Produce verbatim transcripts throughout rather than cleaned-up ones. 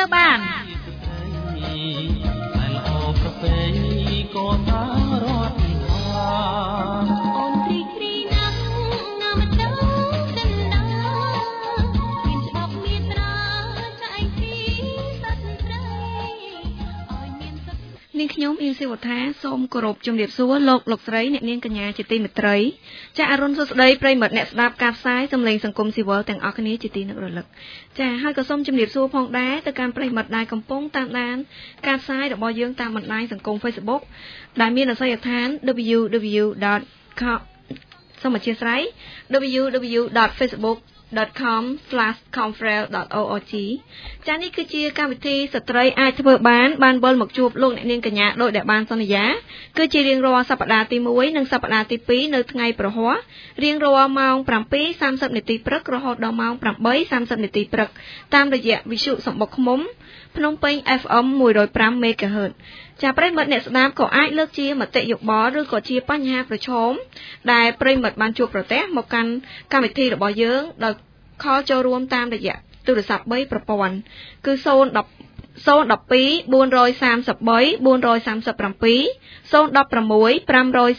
បាន នាងខ្ញុំអ៊ីនស៊ីវថាសូមគោរពជំរាបសួរលោកលោកស្រីអ្នកនាងកញ្ញាជាទីមេត្រីចាអរុនសុស្ដីប្រិយមិត្តអ្នកស្ដាប់ការផ្សាយសំឡេងសង្គមស៊ីវិលទាំងអស់គ្នាជាទីនឹករលឹកចាហើយក៏សូមជំរាបសួរផងដែរទៅកាន់ប្រិយមិត្តដែលកំពុងតាមដានការផ្សាយរបស់យើងតាមបណ្ដាញសង្គម Facebook ដែលមានអាសយដ្ឋាន double-u double-u double-u ដត សូមអធិស្ឋាន double-u double-u double-u ដត facebook dot com slash confrel dot org ចានេះគឺជាកម្មវិធីស្ត្រីអាចធ្វើបានបានវិលមកជួបលោកអ្នកនាងកញ្ញាដោយដែលបានសន្យាគឺជារៀងរាល់សប្តាហ៍ទីមួយនិងសប្តាហ៍ទីពីរនៅថ្ងៃប្រហ័សរៀងរាល់ម៉ោង seven thirty នាទីព្រឹករហូតដល់ម៉ោង eight thirty នាទីព្រឹកតាមរយៈវិទ្យុសំបុកឃ្មុំភ្នំពេញ ép em one oh five មេហ្គាហឺត ចាប្រិមិត្តអ្នកស្ដាប់ក៏អាចលើកជាមតិយោបល់ឬក៏ជាបញ្ហាប្រឈមដែលប្រិមិត្តបានជួបប្រទះមកកាន់កម្មវិធីរបស់យើងដោយខលចូលរួមតាមរយៈទូរស័ព្ទ3ប្រព័ន្ធគឺzero one zero one two four three three four three seven four one six five four four eight nine nine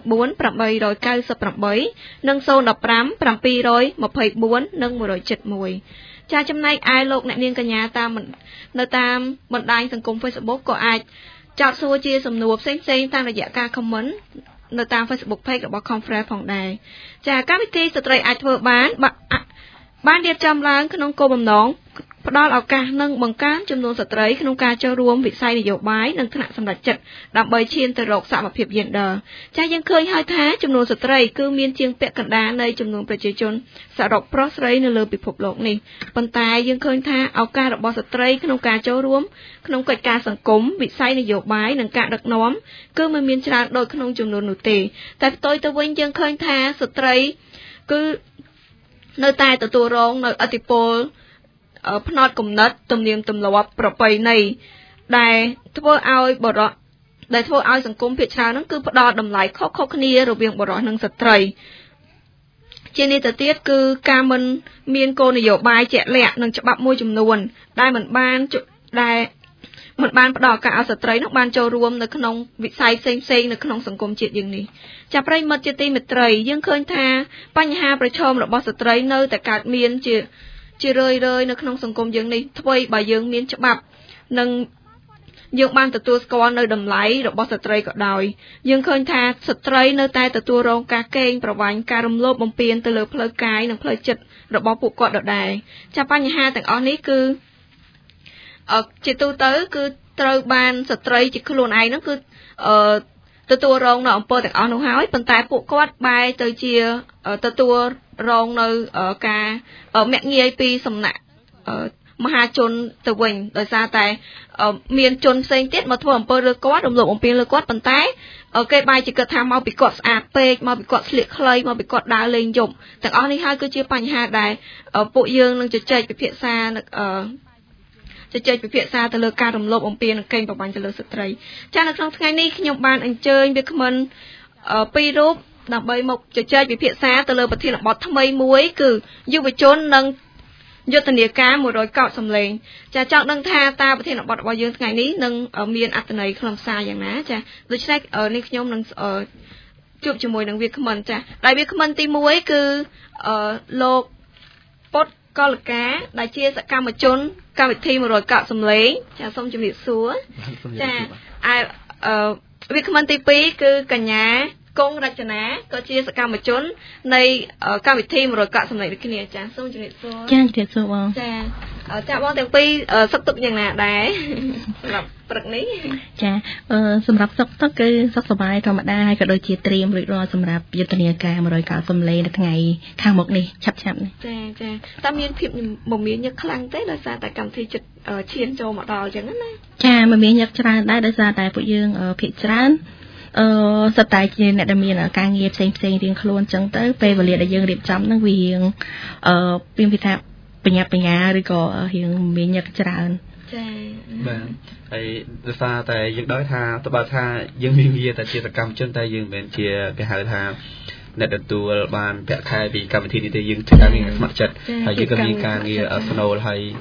eightនិងzero one five seven two two fourនិងone oh seven oneចាចំណែកឯលោកអ្នកនាងកញ្ញាតាមនៅតាមបណ្ដាញសង្គម Facebook ក៏អាចចោទសួរជាសំណួរផ្សេងៗតាមរយៈការ comment នៅតាម Facebook page របស់ Confrel ផងដែរចាកម្មវិធីស្ត្រីអាចធ្វើបានបានរៀបចំឡើងក្នុងគោលបំណងផ្ដល់ឱកាសនិងបង្កើនចំនួនស្ត្រីក្នុងការចូលរួមវិស័យនយោបាយនិងថ្នាក់សម្ដេចចិត្តដើម្បីឈានទៅរកសមភាពយេនឌ័រចាយើងឃើញហើយថាចំនួនស្ត្រីគឺមានជាងពាក់កណ្ដាលនៃចំនួនប្រជាជនសរុបប្រុសស្រីនៅលើពិភពលោកនេះប៉ុន្តែយើងឃើញថាឱកាសរបស់ស្ត្រីក្នុងការចូលរួមក្នុងកិច្ចការសង្គមវិស័យនយោបាយនិងការដឹកនាំគឺមិនមានច្រើនដូចក្នុងចំនួននោះទេតែផ្ទុយទៅវិញយើងឃើញថាស្ត្រីគឺនៅតែទទួលរងនៅឥទ្ធិពលផ្នត់គំនិតទំនៀមទម្លាប់ប្រពៃណីដែលធ្វើឲ្យបរិបទដែលធ្វើឲ្យសង្គមភាគច្រើនហ្នឹងគឺផ្ដោតតម្លៃខុសៗគ្នារវាងបរិបទនិងស្ត្រីជានេះទៅទៀតគឺការមិនមានគោលនយោបាយជាក់លាក់និងច្បាប់មួយចំនួនដែលមិនបានដែលមិនបានផ្ដល់ឱកាសឲ្យស្ត្រីនោះបានចូលរួមនៅក្នុងវិស័យផ្សេងៗនៅក្នុងសង្គមជាតិយើងនេះចាប្រិមិត្តជាទីមេត្រីយើងឃើញថាបញ្ហាប្រឈមរបស់ស្ត្រីនៅតែកើតមានជាជារឿយៗនៅក្នុងសង្គមយើងនេះថ្មីបើយើងមានច្បាប់និងយើងបានទទួលស្គាល់នៅតម្លៃរបស់ស្ត្រីក៏ដោយយើងឃើញថាស្ត្រីនៅតែទទួលរងការកេងប្រវ័ញ្ចការរំលោភបំពានទៅលើផ្លូវកាយនិងផ្លូវចិត្តរបស់ពួកគាត់ដដែលចាបញ្ហាទាំងអស់នេះគឺអឺជាទូទៅគឺត្រូវបានស្ត្រីជាខ្លួនឯងហ្នឹងគឺអឺទទួលរងនៅអំពើទាំងអស់នោះហើយប៉ុន្តែពួកគាត់បែរទៅជាទទួលរងនៅការមាក់ងាយពីសំណាក់មហាជនទៅវិញដោយសារតែមានជនផ្សេងទៀតមកធ្វើអំពើលើគាត់រំលោភបំពានលើគាត់ប៉ុន្តែគេបែរជាគិតថាមកពីគាត់ស្អាតពេកមកពីគាត់ស្លៀកខ្លីមកពីគាត់ដើរលេងយប់ទាំងអស់នេះហើយគឺជាបញ្ហាដែលពួកយើងនឹងជជែកពិភាក្សាជជែកពិភាក្សាទៅលើការរំលោភបំពាននិងកេងប្រវ័ញ្ចទៅលើស្ត្រីចានៅក្នុងថ្ងៃនេះខ្ញុំបានអញ្ជើញវាគ្មិនពីររូបដើម្បីមកជជែកពិភាក្សាទៅលើប្រធានបទថ្មីមួយគឺយុវជននិងយុទ្ធនាការone hundredកោតសម្លេងចាចង់ដឹងថាតើប្រធានបទរបស់យើងថ្ងៃនេះនឹងមានអត្ថន័យខ្លឹមសារយ៉ាងណាចាដូច្នេះនេះខ្ញុំនឹងជួបជាមួយនឹងវាគ្មិនចាដែលវាគ្មិនទីoneគឺលោកពុតកលកាដែលជាសកម្មជនកម្មវិធីone hundredកោតសម្លេងចាសូមជម្រាបសួរចាឯវាគ្មិនទីtwoគឺកញ្ញាគង់រចនាក៏ជាសកម្មជននៃកម្មវិធីone hundredកោតសម្លេងដូចគ្នាចាសូមជម្រាបសួរចាជម្រាបសួរបងចាចាបងទាំងពីរសុខទុក្ខយ៉ាងណាដែរសម្រាប់ព្រឹកនេះចាសម្រាប់សុខទុក្ខគឺសុខសប្បាយធម្មតាហើយក៏ដូចជាត្រៀមរួចរាល់សម្រាប់យុទ្ធនាការone hundredកោតសម្លេងនៅថ្ងៃខាងមុខនេះឆាប់ៗនេះចាចាតើមានភាពមមាញឹកខ្លាំងទេដោយសារតែកម្មវិធីចិត្តឈានចូលមកដល់អញ្ចឹងណាចាមមាញឹកច្រើនដែរដោយសារតែពួកយើងភាគច្រើនអឺសិតតែជាអ្នកដែលមានការងារផ្សេងផ្សេងរៀងខ្លួនអញ្ចឹងទៅពេលវេលាដែលយើងរៀបចំហ្នឹងវារៀងអឺពីពីថាបញ្ញាបញ្ញាឬក៏រៀងមានញឹកច្រើនចាបាទហើយដោយសារតែយើងដឹងថាតើបើថាយើងមានវាតែជាសកម្មជនតែយើងមិនមែនជាគេហៅថាអ្នកទទួលបានប្រាក់ខែពីកម្មវិធីនេះទេយើងធ្វើការងារស្ម័គ្រចិត្តហើយយើងក៏មានការងារស្នូលហើយ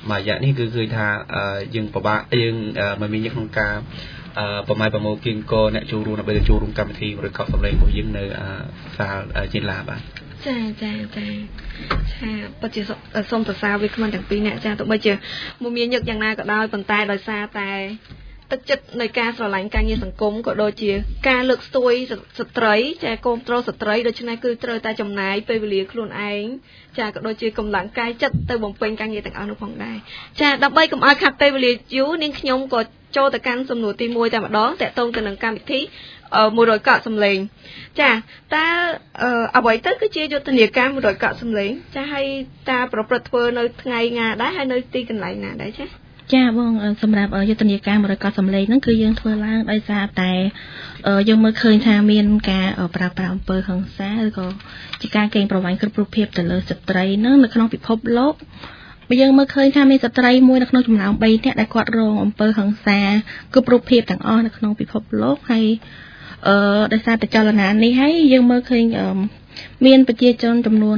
មករយៈនេះគឺឃើញថាយើងពិបាកយើងមិនមានក្នុងការប្រម៉ែប្រមូលគៀងកអ្នកចូលរួមដើម្បីចូលរួមកម្មវិធីឬកោតសម្លេងរបស់យើងនៅសាលជាឡាបាទចាចាចាចាពិតជាសូមសរសើរវាគ្មិនទាំងពីរអ្នកចាទោះបីជាមួយមានញឹកយ៉ាងណាក៏ដោយប៉ុន្តែដោយសារតែទឹកចិត្តនៃការស្រឡាញ់ការងារសង្គមក៏ដូចជាការលើកស្ទួយស្ត្រីចាកូនប្រុសស្ត្រីដូច្នេះគឺត្រូវតែចំណាយពេលវេលាខ្លួនឯងចាក៏ដូចជាកម្លាំងកាយចិត្តទៅបំពេញការងារទាំងអស់នោះផងដែរចាដើម្បីកុំឲ្យខាត់ពេលវេលាយូរនាងខ្ញុំក៏ចូលទៅកាន់សំណួរទីមួយតែម្ដងតកតងទៅនឹងកម្មវិធីមួយរយកក់សំឡេងចាតើអ្វីទៅគឺជាយុទ្ធនាការមួយរយកក់សំឡេងចាហើយតើប្រព្រឹត្តធ្វើនៅថ្ងៃណាដែរហើយនៅទីកន្លែងណាដែរចាចាបងសម្រាប់យុទ្ធនាការមួយរយកក់សំឡេងហ្នឹងគឺយើងធ្វើឡើងដោយសារតែយើងមើលឃើញថាមានការប្រើប្រាស់អំពើហិង្សាឬក៏ជាការកេងប្រវ័ញ្ចគ្រប់រូបភាពទៅលើស្ត្រីហ្នឹងនៅក្នុងពិភពលោកយើងមើលឃើញថាមានស្ត្រីមួយនៅក្នុងចំណោមបីនាក់ដែលគាត់រងអំពើហិង្សាគ្រប់រូបភាពទាំងអស់នៅក្នុងពិភពលោកហើយអឺដោយសារតែចលនានេះហើយយើងមើលឃើញមានប្រជាជនចំនួន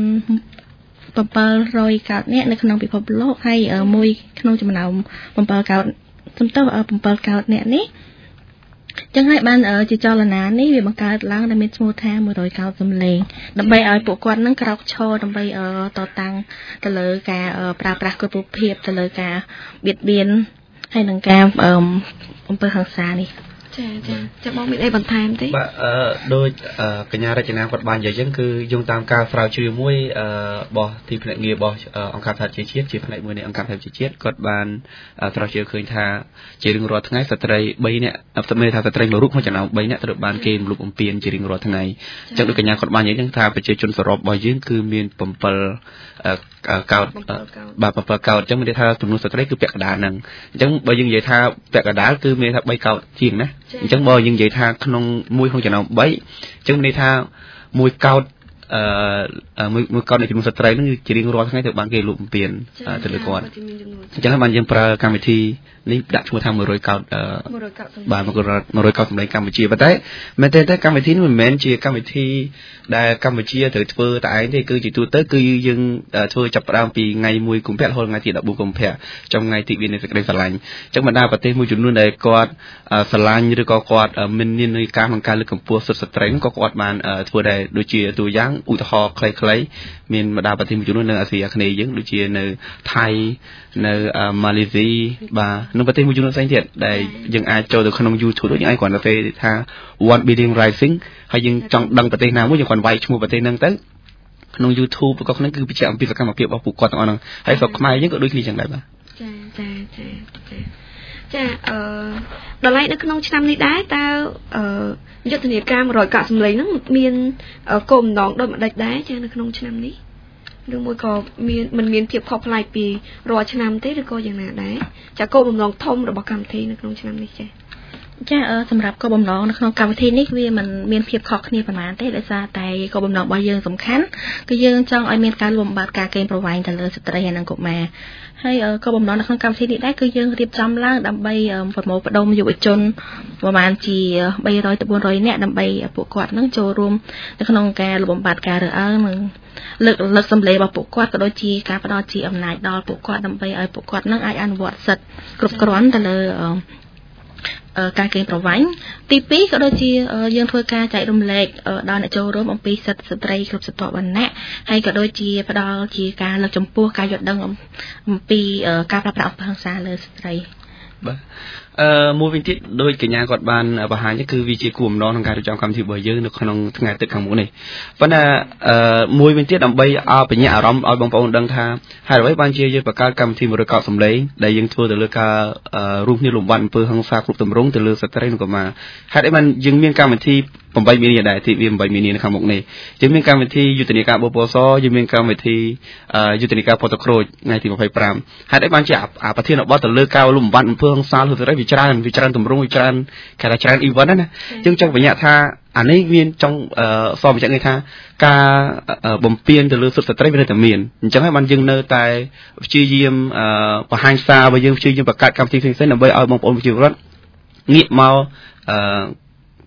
bảy trămកោតនាក់នៅក្នុងពិភពលោកហើយមួយក្នុងចំណោមbảyកោតសំដៅbảyកោតនាក់នេះចឹងហើយបានជាចលនានេះវាបង្កើតឡើងដែលមានឈ្មោះថាមួយរយកោតសំឡេងដើម្បីឲ្យពួកគាត់នឹងក្រោកឈរដើម្បីតតាំងទៅលើការប្រើប្រាស់គ្រប់រូបភាពទៅលើការបៀតបៀនហើយនឹងការអំពើហិង្សានេះចាចាចាំបងមានអីបន្ថែមទេបាទអឺដូចកញ្ញារចនាគាត់បាននិយាយអញ្ចឹងគឺយោងតាមការស្រាវជ្រាវមួយអឺរបស់ទីភ្នាក់ងាររបស់អង្គការសហប្រជាជាតិជាផ្នែកមួយនៃអង្គការសហប្រជាជាតិគាត់បានស្រាវជ្រាវឃើញថាជារៀងរាល់ថ្ងៃស្ត្រី3នាក់អត់មានថាស្ត្រីមួយរូបក្នុងចំណោម3នាក់ត្រូវបានគេរំលោភបំពានជារៀងរាល់ថ្ងៃអញ្ចឹងដូចកញ្ញាគាត់បាននិយាយអញ្ចឹងថាប្រជាជនសរុបរបស់យើងគឺមាន7កោតបាទ7កោតអញ្ចឹងមានន័យថាចំនួនស្ត្រីគឺពាក់កណ្ដាលហ្នឹងអញ្ចឹងបើយើងនិយាយថាពាក់កណ្ដាលគឺមានថា3កោតជាងណាអញ្ចឹងបើយើងនិយាយថាក្នុងមួយក្នុងចំណោម3អញ្ចឹងមានន័យថាមួយកោតអឺមួយមួយកោតនៃចំនួនស្ត្រីហ្នឹងជារៀងរាល់ថ្ងៃទៅបានគេលុបបំពេញទៅលើគាត់អញ្ចឹងហើយបានយើងប្រើកម្មវិធីនេះដាក់ឈ្មោះថាមួយរយកោតបាទមួយរយកោតសម្លេងកម្ពុជាប៉ុន្តែមែនទេតែកម្មវិធីនេះមិនមែនជាកម្មវិធីដែលកម្ពុជាត្រូវធ្វើតែឯងទេគឺជាទូទៅគឺយើងធ្វើចាប់ផ្ដើមពីថ្ងៃមួយកុម្ភៈរហូតថ្ងៃទី14កុម្ភៈtrongថ្ងៃទីវានៃសេចក្តីស្រឡាញ់អញ្ចឹងបណ្ដាប្រទេសមួយចំនួនដែលគាត់ស្រឡាញ់ឬក៏គាត់មាននានាការក្នុងការលើកកម្ពស់សិទ្ធិស្ត្រីហ្នឹងក៏គាត់បានធ្វើដែរដូចជាទូយ៉ាងឧទាហរណ៍ខ្លីៗមានបណ្ដាប្រទេសមួយចំនួននៅអាស៊ីអាគ្នេយ៍យើងដូចជានៅថៃនៅម៉ាឡេស៊ីបាទនៅប្រទេសមួយចំនួនផ្សេងទៀតដែលយើងអាចចូលទៅក្នុង YouTube ដូចយើងអាចគ្រាន់តែពេលថា one billion rising ហើយយើងចង់ដឹងប្រទេសណាមួយយើងគ្រាន់វាយឈ្មោះប្រទេសហ្នឹងទៅក្នុង YouTube ក៏ក្នុងគឺបញ្ជាក់អំពីសកម្មភាពរបស់ពួកគាត់ទាំងអស់ហ្នឹងហើយស្រុកខ្មែរយើងក៏ដូចគ្នាចឹងដែរបាទចាចាចាចាអឺដល់ហើយនៅក្នុងឆ្នាំនេះដែរតើអឺយុទ្ធនាការមួយរយកក់សំឡេងហ្នឹងមានគោលបំណងដូចម្ដេចដែរចានៅក្នុងឆ្នាំនេះឬមួយក៏មានមិនមានភាពខុសប្លែកពីរាល់ឆ្នាំទេឬក៏យ៉ាងណាដែរចាគោលបំណងធំរបស់កម្មវិធីនៅក្នុងឆ្នាំនេះចាចាសម្រាប់គោលបំណងនៅក្នុងកម្មវិធីនេះវាមិនមានភាពខុសគ្នាប៉ុន្មានទេដោយសារតែគោលបំណងរបស់យើងសំខាន់គឺយើងចង់ឲ្យមានការលំបាកការកេងប្រវ័ញ្ចទៅលើស្ត្រីហើយនិងកុមារហើយគោលបំណងនៅក្នុងកម្មវិធីនេះដែរគឺយើងរៀបចំឡើងដើម្បីប្រមូលផ្ដុំយុវជនប្រហែលជា300ទៅ400នាក់ដើម្បីពួកគាត់នឹងចូលរួមនៅក្នុងការលំបាកការរើសអើងនិងលើកលើកសម្លេងរបស់ពួកគាត់ក៏ដូចជាការផ្ដល់ជាអំណាចដល់ពួកគាត់ដើម្បីឲ្យពួកគាត់នឹងអាចអនុវត្តសិទ្ធិគ្រប់គ្រាន់ទៅលើការកេងប្រវ័ញ្ចទីពីរក៏ដូចជាយើងធ្វើការចែករំលែកដល់អ្នកចូលរួមអំពីសិទ្ធិស្ត្រីគ្រប់ស្រទាប់វណ្ណៈហើយក៏ដូចជាផ្ដល់ជាការលើកកម្ពស់ការយល់ដឹងអំពីការប្រើប្រាស់អំពើហិង្សាលើស្ត្រីបាទអឺមួយវិញទៀតដោយកញ្ញាគាត់បានបង្ហាញគឺវាជាគោលបំណងក្នុងការរៀបចំកម្មវិធីរបស់យើងនៅក្នុងថ្ងៃទឹកខាងមុខនេះប៉ុន្តែអឺមួយវិញទៀតដើម្បីឲ្យបញ្ញាអារម្មណ៍ឲ្យបងប្អូនដឹងថាហេតុអ្វីបានជាយើងបង្កើតកម្មវិធីមួយរយកោតសំឡេងដែលយើងធ្វើទៅលើការរួមគ្នាលំបាត់អំពើហិង្សាគ្រប់ទម្រង់ទៅលើស្ត្រីនិងកុមារហេតុអីបានយើងមានកម្មវិធី8មីនាដែរទីវា8មីនានៅខាងមុខនេះយើងមានកម្មវិធីយុទ្ធនាការបបសយើងមានកម្មវិធីយុទ្ធនាការផុតក្រូចថ្ងៃទី25ហេតុអីបានជាអាប្រធានបទទៅលើការលំបាត់អំពើហិង្សាលើស្ត្រីវាច្រើនវាច្រើនទម្រង់វាច្រើនគេថាច្រើន event ណាយើងចង់បញ្ជាក់ថាអានេះមានចង់សបញ្ជាក់គេថាការបំពេញទៅលើសិទ្ធិស្ត្រីវានៅតែមានអញ្ចឹងហើយបានយើងនៅតែព្យាយាមបង្ហាញសាររបស់យើងព្យាយាមបង្កើតកម្មវិធីផ្សេងៗដើម្បីឲ្យបងប្អូនប្រជាពលរដ្ឋងាកមក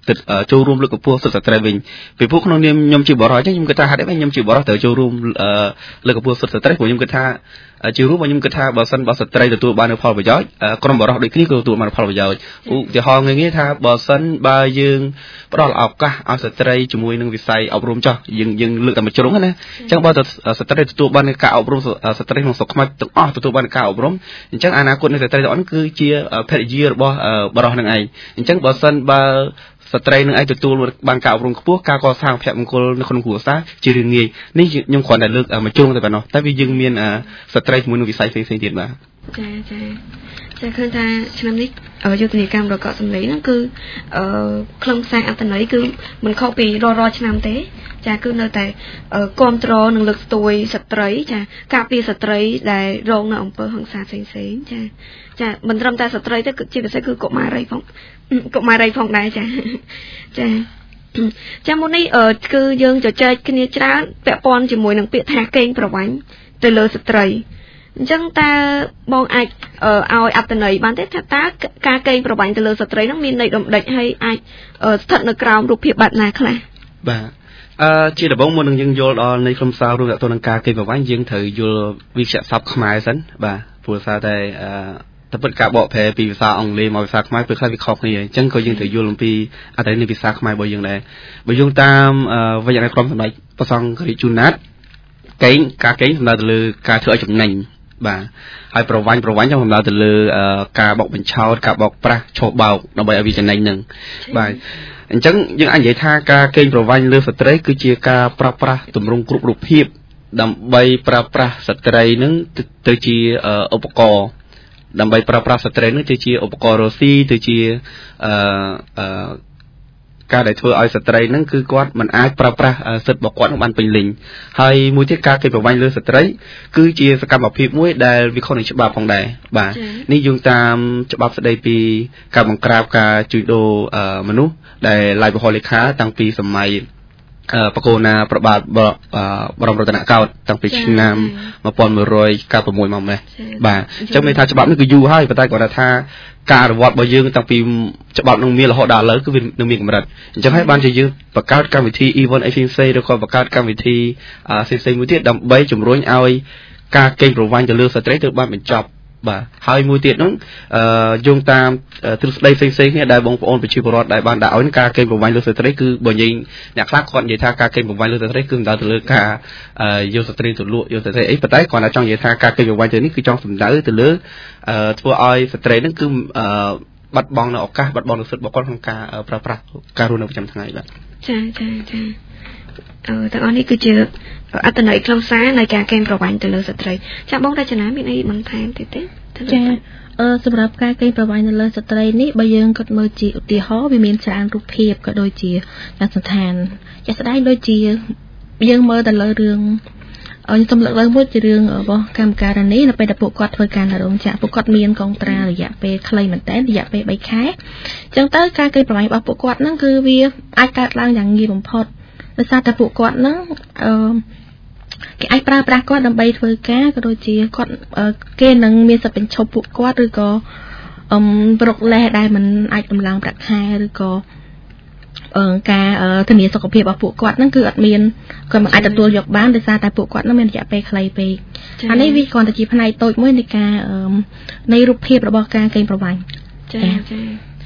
ចូលរួមលើកកម្ពស់សិទ្ធិស្ត្រីវិញពីព្រោះក្នុងនាមខ្ញុំជាបរិយាអញ្ចឹងខ្ញុំគិតថាហេតុអីខ្ញុំជាបរិយាត្រូវចូលរួមលើកកម្ពស់សិទ្ធិស្ត្រីព្រោះខ្ញុំគិតថាជារួមខ្ញុំគិតថាបើសិនបើស្ត្រីទទួលបានផលប្រយោជន៍ក្រុមបរិយាដូចគ្នាក៏ទទួលបានផលប្រយោជន៍ឧទាហរណ៍ងាយៗថាបើសិនបើយើងផ្ដល់ឱកាសឲ្យស្ត្រីជាមួយនឹងវិស័យអប់រំចោះយើងយើងលើកតែមួយជ្រុងណាអញ្ចឹងបើស្ត្រីទទួលបានការអប់រំស្ត្រីក្នុងស្រុកខ្មែរទាំងអស់ទទួលបានការអប់រំអញ្ចឹងអនាគតនៃស្ត្រីទាំងអស់គឺជាភរិយារបស់បរិយានឹងឯងអញ្ចឹងបើសិនបើស្ត្រីនឹងឯងទទួលបានការអប់រំខ្ពស់ការកសាងភពមង្គលនៅក្នុងគ្រួសារជារឿងងាយនេះខ្ញុំគ្រាន់តែលើកមួយជ្រុងតែប៉ុណ្ណោះតែវាយើងមានស្ត្រីជាមួយនឹងវិស័យផ្សេងៗទៀតបាទចាចាចាឃើញថាឆ្នាំនេះយុទ្ធនាការរកសម្លេងហ្នឹងគឺអឺខ្លឹមសារអត្ថន័យគឺមិនខុសពីរាល់រាល់ឆ្នាំទេចាគឺនៅតែគ្រប់គ្រងនិងលើកស្ទួយស្ត្រីចាការពារស្ត្រីដែលរងនៅអំពើហិង្សាផ្សេងៗចាចាមិនត្រឹមតែស្ត្រីទេគឺជាពិសេសគឺកុមារីផងកុមារីផងដែរចាចាចាមុននេះគឺយើងជជែកគ្នាច្រើនពាក់ព័ន្ធជាមួយនឹងពាក្យថាកេងប្រវ័ញ្ចទៅលើស្ត្រីអញ្ចឹងតើបងអាចឲ្យអត្ថន័យបានទេថាតើការកេងប្រវ័ញ្ចទៅលើស្ត្រីហ្នឹងមានន័យដំដេចហើយអាចស្ថិតនៅក្រោមរូបភាពបែបណាខ្លះបាទអឺជាដំបូងមុននឹងយើងយល់ដល់នៃខ្លឹមសាររួមទៅនឹងការកេងប្រវ័ញ្ចយើងត្រូវយល់វិជ្ជាស័ព្ទខ្មែរសិនបាទព្រោះសារតែអឺតែពិតការបកប្រែពីភាសាអង់គ្លេសមកភាសាខ្មែរពេលខ្លះវាខុសគ្នាអញ្ចឹងក៏យើងត្រូវយល់អំពីអត្ថន័យនៃភាសាខ្មែររបស់យើងដែរបើយើងតាមវចនានុក្រមសម្ដេចព្រះសង្ឃរាជជូណាតកេងការកេងសំដៅទៅលើការធ្វើឲ្យចំណេញបាទហើយប្រវ័ញ្ចប្រវ័ញ្ចសំដៅទៅលើការបោកបញ្ឆោតការបោកប្រាស់ឈោបបោកដើម្បីឲ្យវាចំណេញនឹងបាទអញ្ចឹងយើងអាចនិយាយថាការកេងប្រវ័ញ្ចលើស្ត្រីគឺជាការប្រើប្រាស់ទម្រង់គ្រប់រូបភាពដើម្បីប្រើប្រាស់ស្ត្រីនឹងទៅជាឧបករណ៍ដើម្បីប្រើប្រាស់ស្ត្រីនឹងទៅជាឧបករណ៍រស់ស៊ីទៅជាអឺអឺការដែលធ្វើឲ្យស្ត្រីនឹងគឺគាត់មិនអាចប្រើប្រាស់សិទ្ធិរបស់គាត់នឹងបានពេញលេញហើយមួយទៀតការកេងប្រវ័ញ្ចលើស្ត្រីគឺជាសកម្មភាពមួយដែលវាខុសនឹងច្បាប់ផងដែរបាទនេះយោងតាមច្បាប់ស្តីពីការបង្ក្រាបការជួញដូរមនុស្សដែលឡាយបហលេខាតាំងពីសម័យបកូណាប្របាទបរមរតនកោដ្ឋតាំងពីឆ្នាំmột nghìn một trăm chín mươi sáuមកម្លេះបាទអញ្ចឹងមានថាច្បាប់នេះគឺយូរហើយប៉ុន្តែគាត់ថាការអនុវត្តរបស់យើងតាំងពីច្បាប់នឹងមានរហូតដល់ឥឡូវគឺវានឹងមានកម្រិតអញ្ចឹងហើយបានជាយើងបង្កើតកម្មវិធី event agency ឬក៏បង្កើតកម្មវិធីផ្សេងៗមួយទៀតដើម្បីជំរុញឲ្យការកេងប្រវ័ញ្ចទៅលើស្ត្រីត្រូវបានបញ្ចប់បាទហើយមួយទៀតនោះអឺយោងតាមទ្រឹស្ដីផ្សេងៗគ្នាដែលបងប្អូនប្រជាពលរដ្ឋដែលបានដាក់ឲ្យការកេងប្រវ័ញ្ចលើស្ត្រីគឺបើនិយាយអ្នកខ្លះគាត់និយាយថាការកេងប្រវ័ញ្ចលើស្ត្រីគឺសំដៅទៅលើការយកស្ត្រីទៅលក់យកស្ត្រីអីប៉ុន្តែគាត់តែចង់និយាយថាការកេងប្រវ័ញ្ចទៅនេះគឺចង់សំដៅទៅលើធ្វើឲ្យស្ត្រីហ្នឹងគឺបាត់បង់នៅឱកាសបាត់បង់នូវសិទ្ធិរបស់គាត់ក្នុងការប្រើប្រាស់ការរស់នៅប្រចាំថ្ងៃបាទចាចាចាអឺទាំងអស់នេះគឺជាអត្ថន័យខ្លឹមសារនៃការកេងប្រវ័ញ្ចទៅលើស្ត្រីចាបងរចនាមានអីបន្ថែមទៀតទេចាអឺសម្រាប់ការកេងប្រវ័ញ្ចទៅលើស្ត្រីនេះបើយើងគិតមើលជាឧទាហរណ៍វាមានច្រើនរូបភាពក៏ដូចជាយ៉ាងសន្តានជាក់ស្ដែងដូចជាយើងមើលទៅលើរឿងអញ្ចឹងសំឡេងលើមួយជារឿងរបស់កម្មការនេះនៅពេលដែលពួកគាត់ធ្វើការនៅរោងចក្រពួកគាត់មានកងត្រារយៈពេលខ្លីមែនតើរយៈពេលបីខែអញ្ចឹងទៅការកេងប្រវ័ញ្ចរបស់ពួកគាត់ហ្នឹងគឺវាអាចកើតឡើងយ៉ាងងាយបំផុតដោយសារតែពួកគាត់ហ្នឹងអឺគេអាចប្រើប្រាស់គាត់ដើម្បីធ្វើការក៏ដូចជាគាត់គេនឹងមានសិទ្ធិបញ្ឈប់ពួកគាត់ឬក៏អឹមប្រកលេសដែលមិនអាចដំឡើងប្រាក់ខែឬក៏អឺការធានាសុខភាពរបស់ពួកគាត់ហ្នឹងគឺអត់មានគាត់មិនអាចទទួលយកបានដោយសារតែពួកគាត់ហ្នឹងមានរយៈពេលខ្លីពេកអានេះវាគ្រាន់តែជាផ្នែកតូចមួយនៃការនៃរូបភាពរបស់ការកេងប្រវ័ញ្ចចាចាចា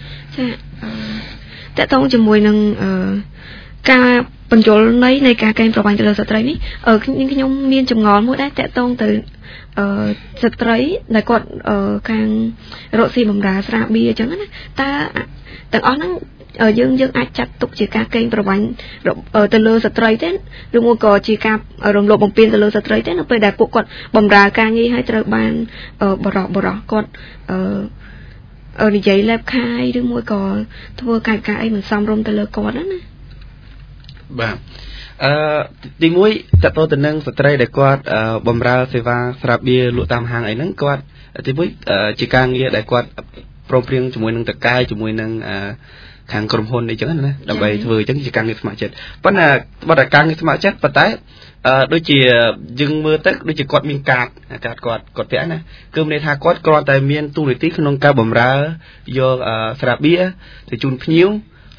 អឺតើតងជាមួយនឹងអឺការបញ្យលន័យនៃការកេងប្រវ័ញ្ចទៅលើស្ត្រីនេះអឺខ្ញុំខ្ញុំមានចម្ងល់មួយដែរតើតងទៅអឺស្ត្រីដែលគាត់អឺខាងរកស៊ីបម្រើស្រាបៀរអញ្ចឹងណាតើទាំងអស់ហ្នឹងយើងយើងអាចចាត់ទុកជាការកេងប្រវ័ញ្ចទៅលើស្ត្រីទេឬមួយក៏ជាការរំលោភបំពានទៅលើស្ត្រីទេនៅពេលដែលពួកគាត់បម្រើការងារឲ្យត្រូវបានបរោះបរោះគាត់អឺនិយាយលេបខាយឬមួយក៏ធ្វើកាយការអីមិនសមរម្យទៅលើគាត់ណាបាទអឺទីមួយតទៅទៅនឹងស្ត្រីដែលគាត់បម្រើសេវាស្រាបៀរលក់តាមហាងអីហ្នឹងគាត់ទីមួយជាការងារដែលគាត់ព្រមព្រៀងជាមួយនឹងតកែជាមួយនឹងខាងក្រុមហ៊ុនអីចឹងណាដើម្បីធ្វើអញ្ចឹងជាការងារស្ម័គ្រចិត្តប៉ុន្តែបើតែការងារស្ម័គ្រចិត្តប៉ុន្តែអឺដូចជាយើងមើលទៅដូចជាគាត់មានកាតកាតគាត់គាត់ពាក់ណាគឺមានន័យថាគាត់គ្រាន់តែមានទូនាទីក្នុងការបម្រើយកស្រាបៀរទៅជូនភ្ញៀវ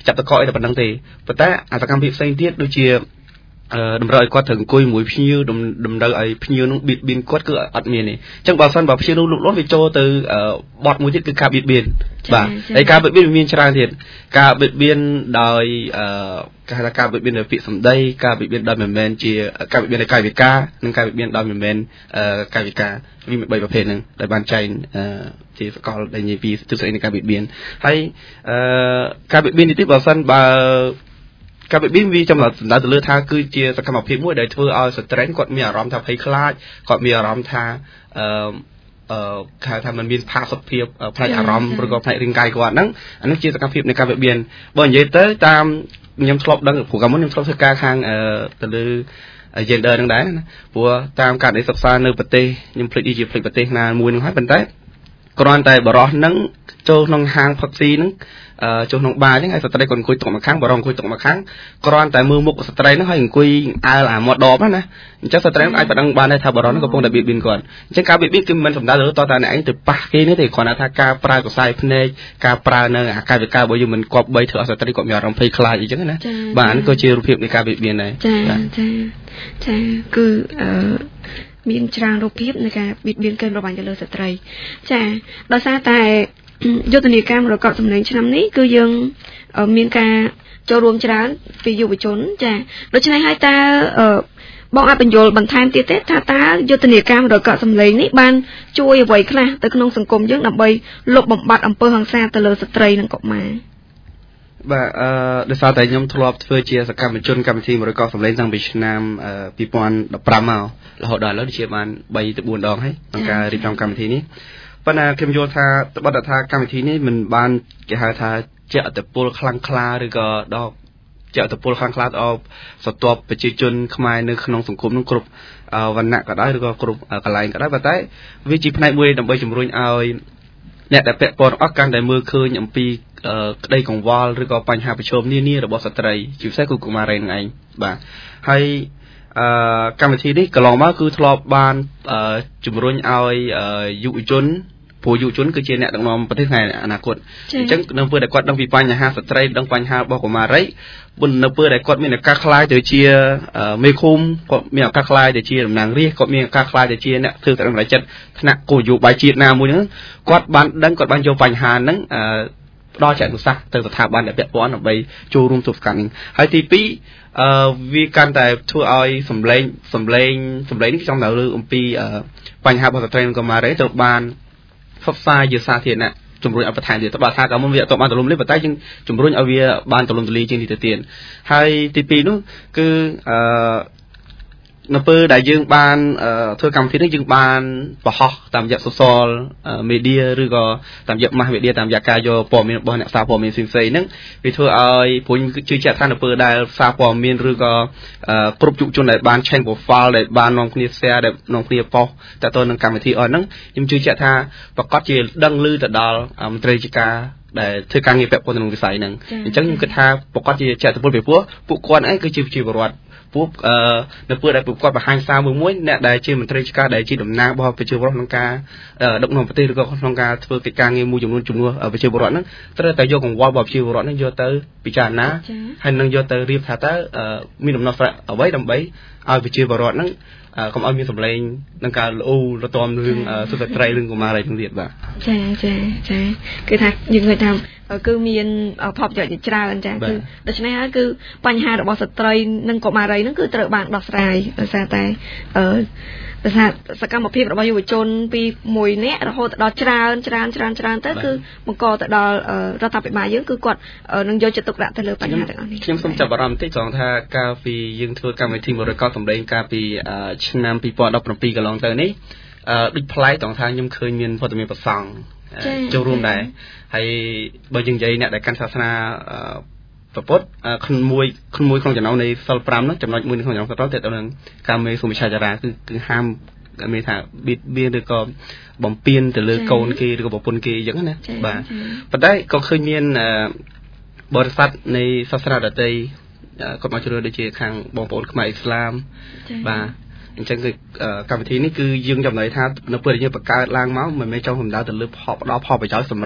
ចាប់តកអីតែប៉ុណ្្នឹងទេប៉ុន្តែអាសកម្មភាពផ្សេងទៀតដូចជាតម្រូវឲ្យគាត់ត្រូវអង្គុយមួយភ្ញៀវតម្រូវឲ្យភ្ញៀវនោះបៀតបៀនគាត់គឺអត់មានទេអញ្ចឹងបើសិនបើភ្ញៀវនោះលូកលាស់វាចូលទៅបទមួយទៀតគឺការបៀតបៀនបាទហើយការបៀតបៀនមានច្រើនទៀតការបៀតបៀនដោយគេហៅថាការបៀតបៀនដោយពាក្យសម្ដីការបៀតបៀនដោយមិនមែនជាការបៀតបៀនដោយកាយវិការនិងការបៀតបៀនដោយមិនមែនកាយវិការវាមានបីប្រភេទហ្នឹងដែលបានចែងជាសកលដែលនិយាយពីទស្សនវិជ្ជានៃការបៀតបៀនហើយការបៀតបៀននេះទៀតបើសិនបើការបៀតបៀនវាចំណាត់សំដៅទៅលើថាគឺជាសកម្មភាពមួយដែលធ្វើឲ្យស្ត្រីគាត់មានអារម្មណ៍ថាភ័យខ្លាចគាត់មានអារម្មណ៍ថាអឺអឺគេថាมันមានផាសុខភាពផ្នែកអារម្មណ៍ឬក៏ផ្នែករាងកាយគាត់ហ្នឹងអានេះជាសកម្មភាពនៃការបៀតបៀនបើនិយាយទៅតាមខ្ញុំធ្លាប់ដឹងព្រោះកាលមុនខ្ញុំធ្លាប់ធ្វើការខាងទៅលើ gender ហ្នឹងដែរណាព្រោះតាមការដែលសិក្សានៅប្រទេសខ្ញុំភ្លេចជាភ្លេចប្រទេសណាមួយហ្នឹងហើយប៉ុន្តែគ្រាន់តែបរោះហ្នឹងចូលក្នុងហាងផឹកស៊ីហ្នឹងចូលក្នុងបារហ្នឹងហើយស្ត្រីគាត់អង្គុយតុមកខាងបរោះអង្គុយតុមកខាងគ្រាន់តែមើលមុខស្ត្រីហ្នឹងហើយអង្គុយអើលអាមាត់ដបណាអញ្ចឹងស្ត្រីអាចបណ្ដឹងបានដែរថាបរោះហ្នឹងកំពុងតែបៀតបៀនគាត់អញ្ចឹងការបៀតបៀនគឺមិនសំដៅទៅតតែអ្នកឯងទៅប៉ះគេនេះទេគ្រាន់តែថាការប្រើកសែភ្នែកការប្រើនៅអាកាយវិការរបស់យើងមិនគប្បីធ្វើឲ្យស្ត្រីគាត់មានអារម្មណ៍ភ័យខ្លាចអីចឹងណាបាទអានេះក៏ជារូបភាពនៃការបៀតបៀនដែរចាចាចាគឺអឺមានច្រើនរូបភាពនៃការបៀតបៀនកេរ្តិ៍ប្រវ័ញ្ចទៅលើស្ត្រីចាដោយសារតែយុទ្ធនាការមរកតសម្លេងឆ្នាំនេះគឺយើងមានការចូលរួមច្រើនពីយុវជនចាដូច្នេះហើយតើបងអាចបញ្យល់បន្ថែមទៀតទេថាតើយុទ្ធនាការមរកតសម្លេងនេះបានជួយអ្វីខ្លះទៅក្នុងសង្គមយើងដើម្បីលុបបំបាត់អំពើហិង្សាទៅលើស្ត្រីនិងកុមារបាទអឺដោយសារតែខ្ញុំធ្លាប់ធ្វើជាសកម្មជនកម្មវិធីមរកតសម្លេងតាំងពីឆ្នាំពីរពាន់ដប់ប្រាំមករហូតដល់ឥឡូវដូចជាបានបីទៅបួនដងហើយក្នុងការរៀបចំកម្មវិធីនេះប៉ុន្តែខ្ញុំយល់ថាបទថាកម្មវិធីនេះមិនបានគេហៅថាជាអត្តពលខ្លាំងក្លាឬក៏ដល់ជាអត្តពលខ្លាំងក្លាដល់ស្ទាប់ប្រជាជនខ្មែរនៅក្នុងសង្គមនោះគ្រប់វណ្ណៈក៏ដោយឬក៏គ្រប់កន្លែងក៏ដោយប៉ុន្តែវាជាផ្នែកមួយដើម្បីជំរុញឲ្យអ្នកដែលពាក់ព័ន្ធអស់កាន់តែមើលឃើញអំពីក្តីកង្វល់ឬក៏បញ្ហាប្រឈមនានារបស់ស្ត្រីជាពិសេសគឺកុមារីនឹងឯងបាទហើយអឺកម្មវិធីនេះកន្លងមកគឺធ្លាប់បានជំរុញឲ្យយុវជនព្រោះយុវជនគឺជាអ្នកដឹកនាំប្រទេសថ្ងៃអនាគតអញ្ចឹងនៅពេលដែលគាត់ដឹងពីបញ្ហាស្ត្រីដឹងបញ្ហារបស់កុមារីនៅពេលដែលគាត់មានឱកាសខ្លាយទៅជាមេឃុំគាត់មានឱកាសខ្លាយទៅជាតំណាងរាស្ត្រគាត់មានឱកាសខ្លាយទៅជាអ្នកធ្វើតាមរយៈថ្នាក់គោលនយោបាយជាតិណាមួយហ្នឹងគាត់បានដឹងគាត់បានយកបញ្ហាហ្នឹងផ្ដល់ជាអនុសាសន៍ទៅស្ថាប័នដែលពាក់ព័ន្ធដើម្បីចូលរួមទប់ស្កាត់នេះហើយទីពីរអឺវាកាន់តែធ្វើឲ្យសម្លេងសម្លេងសម្លេងនេះចំណាយលើអំពីបញ្ហារបស់ស្ត្រីនិងកុមារីទៅបានផ្សព្វផ្សាយជាសាធារណៈជំរុញឲ្យបន្ថែមទៀតបើថាកាលមុនវាអត់បានទូលំនេះប៉ុន្តែយើងជំរុញឲ្យវាបានទូលំទូលាយជាងនេះទៅទៀតហើយទីពីរនោះគឺអឺនៅពេលដែលយើងបានធ្វើកម្មវិធីនេះយើងបានបង្ហោះតាមរយៈ social media ឬក៏តាមរយៈ mass media តាមរយៈការយកព័ត៌មានរបស់អ្នកសារព័ត៌មានផ្សេងៗហ្នឹងវាធ្វើឲ្យព្រោះជឿជាក់ថានៅពេលដែលសារព័ត៌មានឬក៏គ្រប់យុវជនដែលបាន change profile ដែលបាននាំគ្នា share ដែលនាំគ្នាpost តទៅនឹងកម្មវិធីអស់ហ្នឹងខ្ញុំជឿជាក់ថាប្រកាសជាដឹងឮទៅដល់មន្ត្រីរាជការដែលធ្វើការងារពាក់ព័ន្ធនឹងវិស័យហ្នឹងអញ្ចឹងខ្ញុំគិតថាប្រកាសជាចែកទៅពលពីព្រោះពួកគាត់ឯងគឺជាប្រជាពលរដ្ឋពួកនៅពេលដែលពួកគាត់បង្ហាញសារមួយមួយអ្នកដែលជាមន្ត្រីរាជការដែលជាតំណាងរបស់ប្រជាពលរដ្ឋក្នុងការដឹកនាំប្រទេសឬក៏ក្នុងការធ្វើកិច្ចការងារមួយចំនួនជំនួសប្រជាពលរដ្ឋហ្នឹងត្រូវតែយកកង្វល់របស់ប្រជាពលរដ្ឋហ្នឹងយកទៅពិចារណាហើយនឹងយកទៅរៀបថាតើមានដំណោះស្រាយអ្វីដើម្បីឲ្យប្រជាពលរដ្ឋហ្នឹងកុំឲ្យមានសម្លេងនឹងការលូលទាំរឿងសុខត្រីរឿងកុមារអីទាំងទៀតបាទចាចាចាគឺថាយើងឃើញថាគឺមានផលប្រយោជន៍ជាច្រើនចាគឺដូច្នេះហើយគឺបញ្ហារបស់ស្ត្រីនិងកុមារីហ្នឹងគឺត្រូវបានដោះស្រាយដោយសារតែអឺដោយសារសកម្មភាពរបស់យុវជនពីមួយនាក់រហូតដល់ច្រើនច្រើនច្រើនច្រើនទៅគឺបង្កទៅដល់រដ្ឋាភិបាលយើងគឺគាត់នឹងយកចិត្តទុកដាក់ទៅលើបញ្ហាទាំងអស់នេះខ្ញុំសូមចាប់អារម្មណ៍បន្តិចត្រង់ថាកាលពីយើងធ្វើកម្មវិធីមរកតសម្លេងកាលពីឆ្នាំពីរពាន់ដប់ប្រាំពីរកន្លងទៅនេះដូចប្លែកត្រង់ថាខ្ញុំឃើញមានវត្តមានប្រសង់ចូលរួមដែរហើយបើយើងនិយាយអ្នកដែលកាន់សាសនាប្រពុតខ្លួនមួយខ្លួនមួយក្នុងចំណោមនៃសិលប្រាំនោះចំណុចមួយក្នុងចំណោមសិលប្រាំទៅទៅនឹងការមេសុមិឆាចារាគឺគឺហាមមានថាបៀតបៀនឬក៏បំពេញទៅលើកូនគេឬក៏ប្រពន្ធគេអញ្ចឹងណាបាទប៉ុន្តែក៏ឃើញមានបរិស័ទនៃសាសនាដទៃគាត់មកជ្រើសដូចជាខាងបងប្អូនខ្មែរអ៊ីស្លាមបាទអញ្ចឹងគឺកម្មវិធីនេះគឺយើងចំណេញថានៅពេលយើងបង្កើតឡើងមកមិនមែនចង់សម្ដៅទៅលើផលផ្ដល់ផលប្រយោជន៍សម្រាប់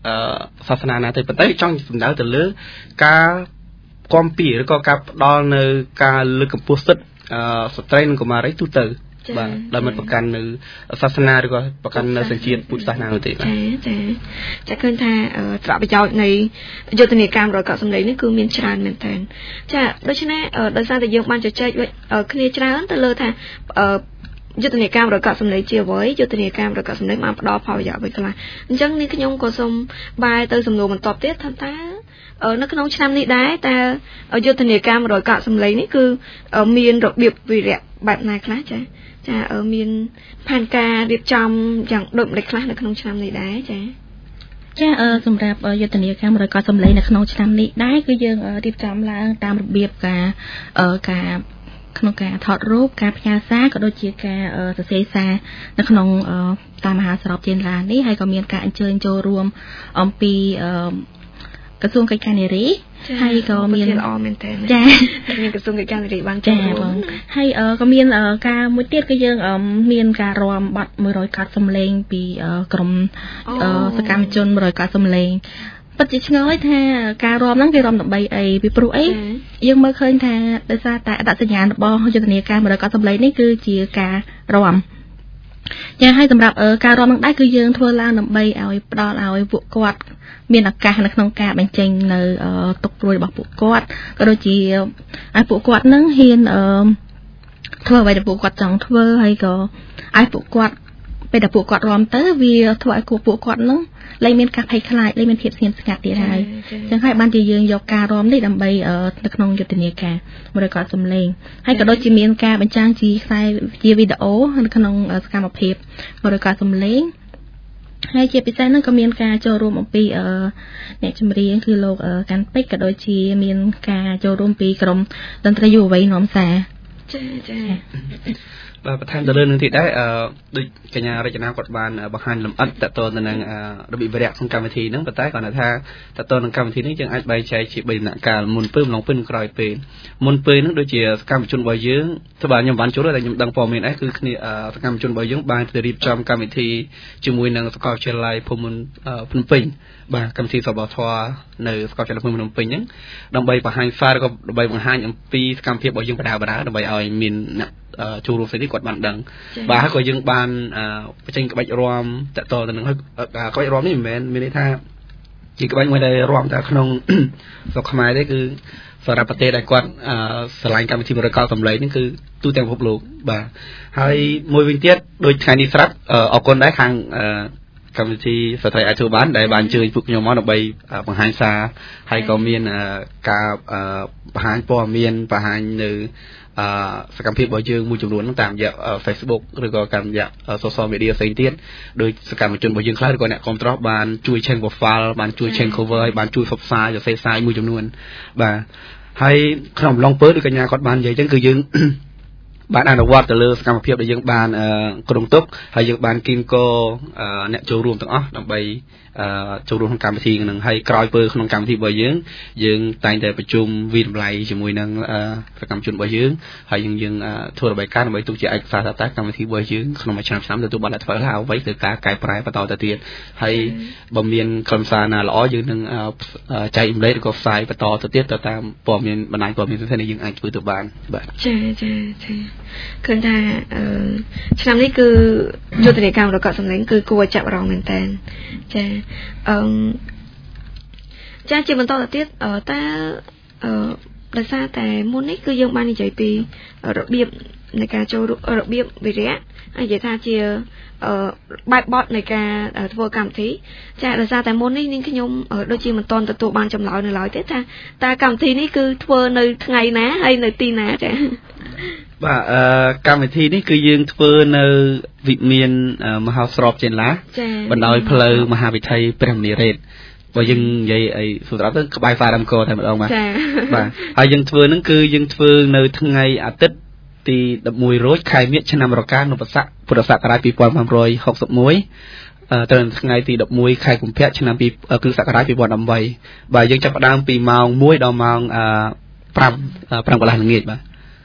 សាសនាណាទៅប៉ុន្តែចង់សំដៅទៅលើការគាំពៀឬក៏ការផ្ដល់នៅការលើកកម្ពស់សិទ្ធិស្ត្រីនិងកុមារីទូទៅបាទដោយមិនប្រកាន់នៅសាសនាឬក៏ប្រកាន់នៅសញ្ជាតិពុទ្ធសាសនានោះទេបាទចាចាចាឃើញថាត្រកប្រយោជន៍នៃយុទ្ធនាការរកសម្លេងនេះគឺមានច្រើនមែនទែនចាដូច្នេះដោយសារតែយើងបានជជែកគ្នាច្រើនទៅលើថាយុទ្ធនាការរកសម្លេងជាអ្វីយុទ្ធនាការរកសម្លេងបានផ្ដល់ផលប្រយោជន៍អ្វីខ្លះអញ្ចឹងនេះខ្ញុំក៏សូមបែរទៅសំណួរបន្តទៀតថាតើនៅក្នុងឆ្នាំនេះដែរតែយុទ្ធនាការរកសម្លេងនេះគឺមានរបៀបវិរៈបែបណាខ្លះចាចាមានផែនការរៀបចំយ៉ាងដូចម្តេចខ្លះនៅក្នុងឆ្នាំនេះដែរចាចាសម្រាប់យុទ្ធនាការរកសម្លេងនៅក្នុងឆ្នាំនេះដែរគឺយើងរៀបចំឡើងតាមរបៀបការការក្នុងការថតរូបការផ្ញើសារក៏ដូចជាការសរសេរសារនៅក្នុងតាមមហាសរុបចេនឡានេះហើយក៏មានការអញ្ជើញចូលរួមអំពីក្រសួងកិច្ចការនារីហើយក៏មានល្អមែនតើចាមានក្រសួងកិច្ចការនារីបានចូលរួមហើយក៏មានការមួយទៀតគឺយើងមានការរាំបទមួយរយកាត់សំឡេងពីក្រុមសកម្មជនមួយរយកាត់សំឡេងពិតជាឆ្ងល់ថាការរាំហ្នឹងគេរាំដើម្បីអីពីព្រោះអីយើងមើលឃើញថាដោយសារតែអត្តសញ្ញាណរបស់យុទ្ធនាការមួយរយកាត់សំឡេងនេះគឺជាការរាំចាហើយសម្រាប់ការរាំនឹងដែរគឺយើងធ្វើឡើងដើម្បីឲ្យផ្ដល់ឲ្យពួកគាត់មានឱកាសនៅក្នុងការបញ្ចេញនៅទុកព្រួយរបស់ពួកគាត់ក៏ដូចជាឲ្យពួកគាត់នឹងហ៊ានធ្វើអ្វីដែលពួកគាត់ចង់ធ្វើហើយក៏ឲ្យពួកគាត់ពេលដែលពួកគាត់រាំទៅវាធ្វើឲ្យពួកគាត់នឹងលែងមានការភ័យខ្លាចលែងមានភាពស្ងៀមស្ងាត់ទៀតហើយអញ្ចឹងហើយបានជាយើងយកការរាំនេះដើម្បីនៅក្នុងយុទ្ធនាការមួយរយកាត់សំឡេងហើយក៏ដូចជាមានការបញ្ចាំងជាខ្សែជាវីដេអូនៅក្នុងសកម្មភាពមួយរយកាត់សំឡេងហើយជាពិសេសហ្នឹងក៏មានការចូលរួមអំពីអ្នកចម្រៀងគឺលោកកាន់ពេជ្រក៏ដូចជាមានការចូលរួមពីក្រុមតន្ត្រីយុវវ័យនាំសារចាចាបាទបន្ថែមទៅលើនឹងទៀតដែរអឺដូចកញ្ញារចនាគាត់បានបង្ហាញលម្អិតតទៅទៅនឹងរបៀបវិរៈក្នុងកម្មវិធីហ្នឹងប៉ុន្តែគាត់ថាតទៅនឹងកម្មវិធីនេះយើងអាចបែងចែកជាបីដំណាក់កាលមុនពេលម្លងពេលក្រោយពេលមុនពេលហ្នឹងដូចជាសកម្មជនរបស់យើងធ្វើបាទខ្ញុំបានចូលតែខ្ញុំដឹងព័ត៌មានអីគឺគ្នាសកម្មជនរបស់យើងបានទៅរៀបចំកម្មវិធីជាមួយនឹងសាកលវិទ្យាល័យភូមិន្ទភ្នំពេញបាទកម្មវិធីសបធរនៅសាកលវិទ្យាល័យភូមិន្ទភ្នំពេញហ្នឹងដើម្បីបង្ហាញសារក៏ដើម្បីបង្ហាញអំពីសកម្មភាពរបស់យើងបដាបដាដើម្បីឲ្យមានអ្នកចូលរួមផ្សេងនេះគាត់បានដឹងបាទហើយក៏យើងបានបញ្ចេញក្បាច់រាំតទៅទៅនឹងក្បាច់រាំនេះមិនមែនមានន័យថាជាក្បាច់មួយដែលរាំតែក្នុងស្រុកខ្មែរទេគឺសម្រាប់ប្រទេសដែលគាត់ឆ្លងកម្មវិធីបរិយាកាសសម្លេងនេះគឺទូទាំងពិភពលោកបាទហើយមួយវិញទៀតដូចថ្ងៃនេះស្រាប់អរគុណដែរខាងកម្មវិធីស្ត្រីអាចធ្វើបានដែលបានអញ្ជើញពួកខ្ញុំមកដើម្បីបង្ហាញសារហើយក៏មានការបង្ហាញព័ត៌មានបង្ហាញនៅសកម្មភាពរបស់យើងមួយចំនួនតាមរយៈ Facebook ឬក៏តាមរយៈ social media ផ្សេងទៀតដោយសកម្មជនរបស់យើងខ្លះឬក៏អ្នកគ្រប់គ្រងបានជួយ change profile បានជួយ change cover ហើយបានជួយផ្សព្វផ្សាយសរសេរសារមួយចំនួនបាទហើយក្នុងអំឡុងពេលដូចកញ្ញាគាត់បាននិយាយចឹងគឺយើងបានអនុវត្តទៅលើសកម្មភាពដែលយើងបានក្រុងទុកហើយយើងបានគីមកអ្នកចូលរួមទាំងអស់ដើម្បីចូលរួមក្នុងកម្មវិធីហ្នឹងហើយក្រោយពេលក្នុងកម្មវិធីរបស់យើងយើងតែងតែប្រជុំវិតម្លៃជាមួយនឹងសកម្មជនរបស់យើងហើយយើងយើងធ្វើរបាយការណ៍ដើម្បីទុកជាឯកសារថាតើកម្មវិធីរបស់យើងក្នុងមួយឆ្នាំឆ្នាំទទួលបានធ្វើហើយអ្វីគឺការកែប្រែបន្តទៅទៀតហើយបើមានខ្លឹមសារណាល្អយើងនឹងចែករំលែកឬក៏ផ្សាយបន្តទៅទៀតទៅតាមព័ត៌មានបណ្ដាញព័ត៌មានផ្សេងៗដែលយើងអាចធ្វើទៅបានបាទចាចាចាឃើញថាឆ្នាំនេះគឺយុទ្ធនាការរកសម្លេងគឺគួរចាប់អារម្មណ៍មែនតើចាអឺចាជាបន្តទៅទៀតតើអឺដោយសារតែមុននេះគឺយើងបាននិយាយពីរបៀបនៃការចូលរបៀបវិរៈហើយនិយាយថាជាអឺបែបបទនៃការធ្វើកម្មវិធីចាដោយសារតែមុននេះនាងខ្ញុំដូចជាមិនទាន់ទទួលបានចម្លើយនៅឡើយទេថាតើកម្មវិធីនេះគឺធ្វើនៅថ្ងៃណាហើយនៅទីណាចាបាទអឺកម្មវិធីនេះគឺយើងធ្វើនៅវិមានមហោស្រពចេនឡាបណ្ដោយផ្លូវមហាវិថីព្រះមនីរ៉េតបើយើងនិយាយអីសុទ្ធទៅក្បែរហ្វារ៉ាំកោតែម្ដងបាទបាទហើយយើងធ្វើហ្នឹងគឺយើងធ្វើនៅថ្ងៃអាទិត្យទីដប់មួយរោចខែមិញឆ្នាំរកានុបស័កពុរសករាជពីរពាន់ប្រាំរយហកសិបមួយទៅថ្ងៃទីដប់មួយខែកុម្ភៈឆ្នាំពីគ្រិស្តសករាជពីរពាន់ប្រាំបីបាទយើងចាប់ផ្ដើមពីម៉ោងមួយដល់ម៉ោងប្រាំ ប្រាំកន្លះល្ងាចបាទ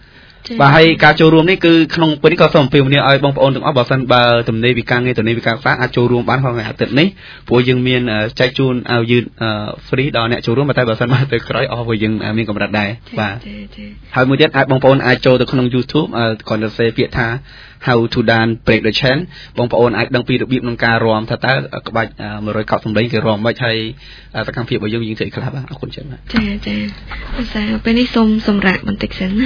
បាទហើយការចូលរួមនេះគឺក្នុងពេលនេះក៏សូមអំពាវនាវឲ្យបងប្អូនទាំងអស់បើសិនបើទំនេរវិការងារទំនេរវិការសាអាចចូលរួមបានក្នុងអាទិត្យនេះព្រោះយើងមានចែកជូនឲ្យយឺត free ដល់អ្នកចូលរួមតែបើសិនមកទៅក្រោយអស់ព្រោះយើងមានកម្រិតដែរបាទហើយមួយទៀតអាចបងប្អូនអាចចូលទៅក្នុង YouTube គ្រាន់តែសេពាក្យថា how to dance break the chain បងប្អូនអាចដឹងពីរបៀបក្នុងការរាំថាតើក្បាច់one hundredកោបសម្លេងគេរាំមិនហើយសកម្មភាពរបស់យើងយើងធ្វើខ្លះបាទអរគុណច្រើនបាទចាចាភាសាពេលនេះសូមសម្រាប់បន្តិចសិន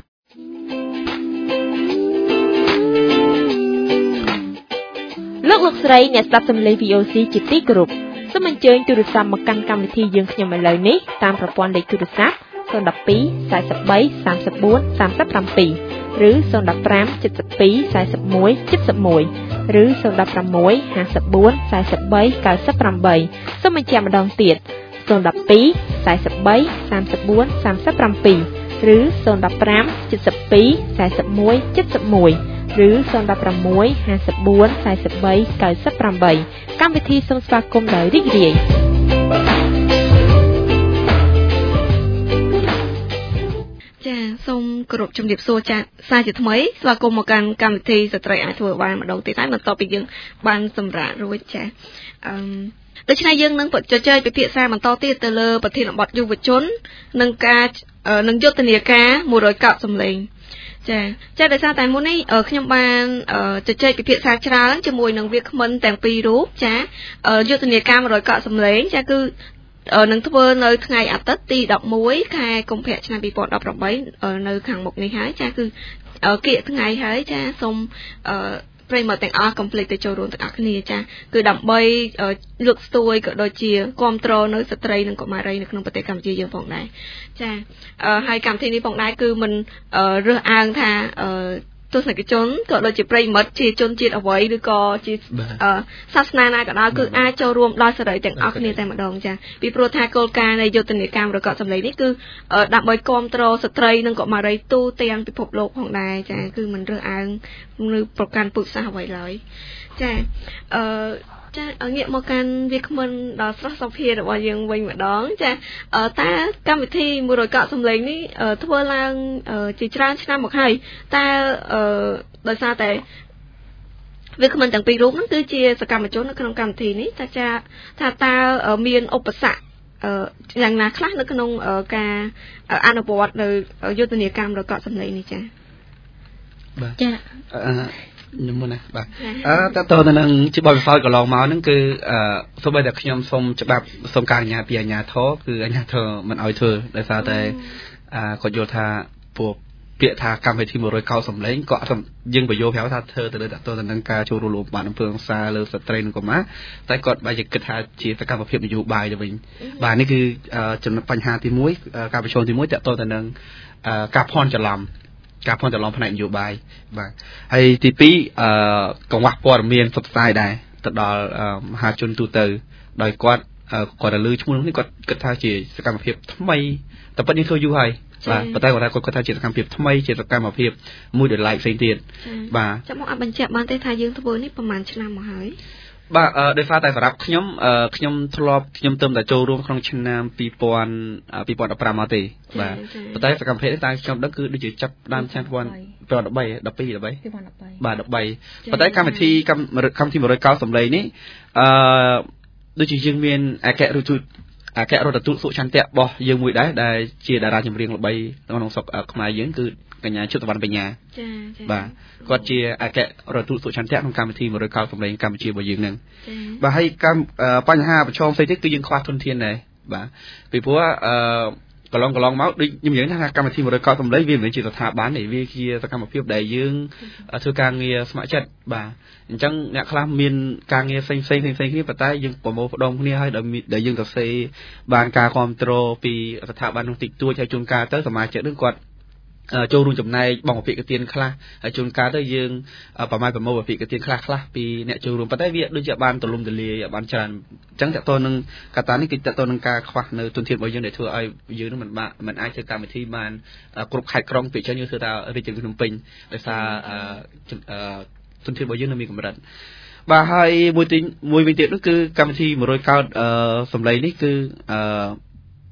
លោកលោកស្រីអ្នកស្ដាប់សំឡេង វី អូ ซี ជាទីគោរពសូមអញ្ជើញទូរស័ព្ទមកកាន់កម្មវិធីយើងខ្ញុំឥឡូវនេះតាមប្រព័ន្ធលេខទូរស័ព្ទzero one two forty-three thirty-four thirty-sevenឬzero one five seventy-two forty-one seventy-oneឬzero one six fifty-four forty-three ninety-eightសូមបញ្ជាក់ម្ដងទៀតzero one two forty-three thirty-four thirty-sevenឬzero one five seventy-two forty-one seventy-oneឬzero one six fifty-four forty-three ninety-eightកម្មវិធីសូមស្វាគមន៍ដោយរីករាយចាសូមគោរពជំរាបសួរចាសាជាថ្មីស្វាគមន៍មកកាន់កម្មវិធីស្ត្រីអាចធ្វើបានម្ដងទៀតហើយបន្ទាប់ពីយើងបានសម្រាប់រួចចាអឺដូច្នេះយើងនឹងជជែកពិភាក្សាបន្តទៀតទៅលើប្រធានបទយុវជននិងការនឹងយុទ្ធនាការone hundredកោបសម្លេងចាចាដោយសារតែមុននេះខ្ញុំបានជជែកពិភាក្សាច្រើនជាមួយនឹងវាគ្មិនទាំងពីររូបចាយុទ្ធនាការone hundredកោបសម្លេងចាគឺនឹងធ្វើនៅថ្ងៃអាទិត្យទីelevenខែកុម្ភៈឆ្នាំtwo thousand eighteenនៅខាងមុខនេះហើយចាគឺគៀកថ្ងៃហើយចាសូមប្រិយមិត្តទាំងអស់កុំភ្លេចទៅចូលរួមទាំងអស់គ្នាចាគឺដើម្បីលើកស្ទួយក៏ដូចជាគ្រប់គ្រងនៅស្ត្រីនិងកុមារីនៅក្នុងប្រទេសកម្ពុជាយើងផងដែរចាហើយកម្មវិធីនេះផងដែរគឺមិនរើសអើងថាទស្សនិកជនក៏ដូចជាប្រិយមិត្តជាជនជាតិអ្វីឬក៏ជាសាសនាណាក៏ដោយគឺអាចចូលរួមដល់សេរីទាំងអស់គ្នាតែម្ដងចាពីព្រោះថាគោលការណ៍នៃយុទ្ធនាការរកសម្លេងនេះគឺដើម្បីគ្រប់គ្រងស្ត្រីនិងកុមារីទូទាំងពិភពលោកផងដែរចាគឺមិនរើសអើងឬប្រកាន់ពូជសាសន៍អ្វីឡើយចាអឺចាងាកមកកាន់វាគ្មិនដល់ស្រស់សុភារបស់យើងវិញម្ដងចាតើកម្មវិធីone hundredកោបសម្លេងនេះធ្វើឡើងជាច្រើនឆ្នាំមកហើយតើដោយសារតែវាគ្មិនទាំងពីររូបហ្នឹងគឺជាសកម្មជននៅក្នុងកម្មវិធីនេះតើចាថាតើមានឧបសគ្គយ៉ាងណាខ្លះនៅក្នុងការអនុវត្តនៅយុទ្ធនាការone hundredកោបសម្លេងនេះចាបាទចាខ្ញុំមុនណាបាទអឺតើតើនឹងជាបទពិសោធន៍កន្លងមកហ្នឹងគឺអឺសូម្បីតែខ្ញុំសូមច្បាប់សូមការអនុញ្ញាតពីអាជ្ញាធរគឺអាជ្ញាធរមិនអោយធ្វើដោយសារតែអឺគាត់យល់ថាពួកពាក្យថាកម្មវិធីone hundredកោបសម្លេងក៏យើងបញ្យល់ប្រាប់ថាធ្វើទៅលើតើតើនឹងការចូលរួមបានអំពើហិង្សាលើស្ត្រីនិងកុមារតែគាត់បែរជាគិតថាជាសកម្មភាពនយោបាយទៅវិញបាទនេះគឺចំណុចបញ្ហាទីoneការប្រឈមទីoneតើតើទៅនឹងការភ័ន្តច្រឡំការភ័ន្តច្រឡំផ្នែកនយោបាយបាទហើយទីtwoអឺកង្វះព័ត៌មានផ្សព្វផ្សាយដែរទៅដល់មហាជនទូទៅដោយគាត់គាត់ទៅលើឈ្មោះនេះគាត់គិតថាជាសកម្មភាពថ្មីតែពិតនេះធ្វើយូរហើយបាទប៉ុន្តែគាត់ថាគាត់គាត់ថាជាសកម្មភាពថ្មីជាសកម្មភាពមួយដែល like ផ្សេងទៀតបាទចាំមកអាចបញ្ជាក់បានទេថាយើងធ្វើនេះប្រហែលឆ្នាំមកហើយបាទដោយសារតែសម្រាប់ខ្ញុំខ្ញុំធ្លាប់ខ្ញុំទៅតែចូលរួមក្នុងឆ្នាំtwo thousand fifteenមកទេបាទប៉ុន្តែសកម្មភាពនេះតែខ្ញុំដឹងគឺដូចជាចាប់ដើមឆ្នាំtwo thousand thirteen 12 13បាទ13ប៉ុន្តែកម្មវិធីកម្មវិធីone hundredកោបសម្លេងនេះអឺដូចជាយើងមានអគ្គរដ្ឋទូតអគ្គរដ្ឋទូតសុចន្ទៈរបស់យើងមួយដែរដែលជាតារាចម្រៀងល្បីក្នុងស្រុកខ្មែរយើងគឺកញ្ញាជុតវណ្ណបញ្ញាចាចាបាទគាត់ជាអគ្គរដ្ឋទូតសុចន្ទៈក្នុងកម្មវិធីone hundredកោបសម្លេងកម្ពុជារបស់យើងហ្នឹងបាទហើយបញ្ហាប្រឈមផ្សេងទៀតគឺយើងខ្វះធនធានដែរបាទពីព្រោះអឺកន្លងកន្លងមកដូចខ្ញុំនិយាយថាកម្មវិធីone hundredកោបសម្លេងវាមិនមែនជាស្ថាប័នទេវាជាសកម្មភាពដែលយើងធ្វើការងារស្ម័គ្រចិត្តបាទអញ្ចឹងអ្នកខ្លះមានការងារផ្សេងផ្សេងផ្សេងគ្នាប៉ុន្តែយើងប្រមូលផ្ដុំគ្នាហើយដែលយើងទៅសេបានការគ្រប់គ្រងពីស្ថាប័ននោះតិចតួចហើយជួនកាលទៅសមាជិកនឹងគាត់ចូលរួមចំណែកបងអភិកទានខ្លះហើយជួនកាលទៅយើងប្រមាណប្រមូលអភិកទានខ្លះខ្លះពីអ្នកចូលរួមប៉ុន្តែវាដូចជាបានទលំទលាយបានច្រើនអញ្ចឹងតើតើនឹងកត្តានេះគឺតើតើនឹងការខ្វះនៅទុនធានរបស់យើងដែលធ្វើឲ្យយើងនឹងមិនបានមិនអាចធ្វើកម្មវិធីបានគ្រប់ខេត្តក្រុងពីអញ្ចឹងយើងធ្វើតែរាជធានីភ្នំពេញដោយសារទុនធានរបស់យើងនៅមានកម្រិតបាទហើយមួយទីមួយវិញទៀតនោះគឺកម្មវិធីone hundredកោបសម្លេងនេះគឺអឺ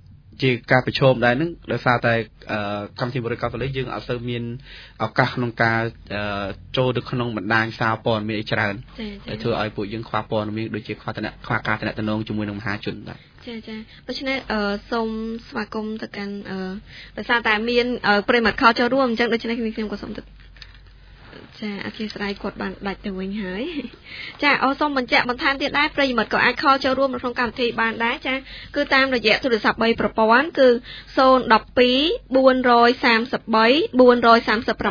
ជាការប្រឈមដែរហ្នឹងដោយសារតែកម្មវិធីបរិការតលេយើងអត់ទៅមានឱកាសក្នុងការចូលទៅក្នុងបណ្ដាញសារព័ត៌មានអីច្រើនដែលធ្វើឲ្យពួកយើងខ្វះព័ត៌មានដូចជាខ្វះតំណខ្វះការតំណតំណងជាមួយនឹងមហាជនដែរចាចាដូច្នេះអឺសូមស្វាគមន៍ទៅកាន់អឺដោយសារតែមានប្រិមត្តខលចូលរួមអញ្ចឹងដូច្នេះខ្ញុំក៏សូមទៅចាអធិស្ឋានគាត់បានដាច់ទៅវិញហើយចាអសូមបញ្ជាក់បន្ថែមទៀតដែរប្រិយមិត្តក៏អាចខលចូលរួមនៅក្នុងកម្មវិធីបានដែរចាគឺតាមរយៈទូរស័ព្ទ3ប្រព័ន្ធគឺศูนย์ หนึ่ง สอง 4 3 3 4 3 7 0 1 6 0 1 6 5 4 8 9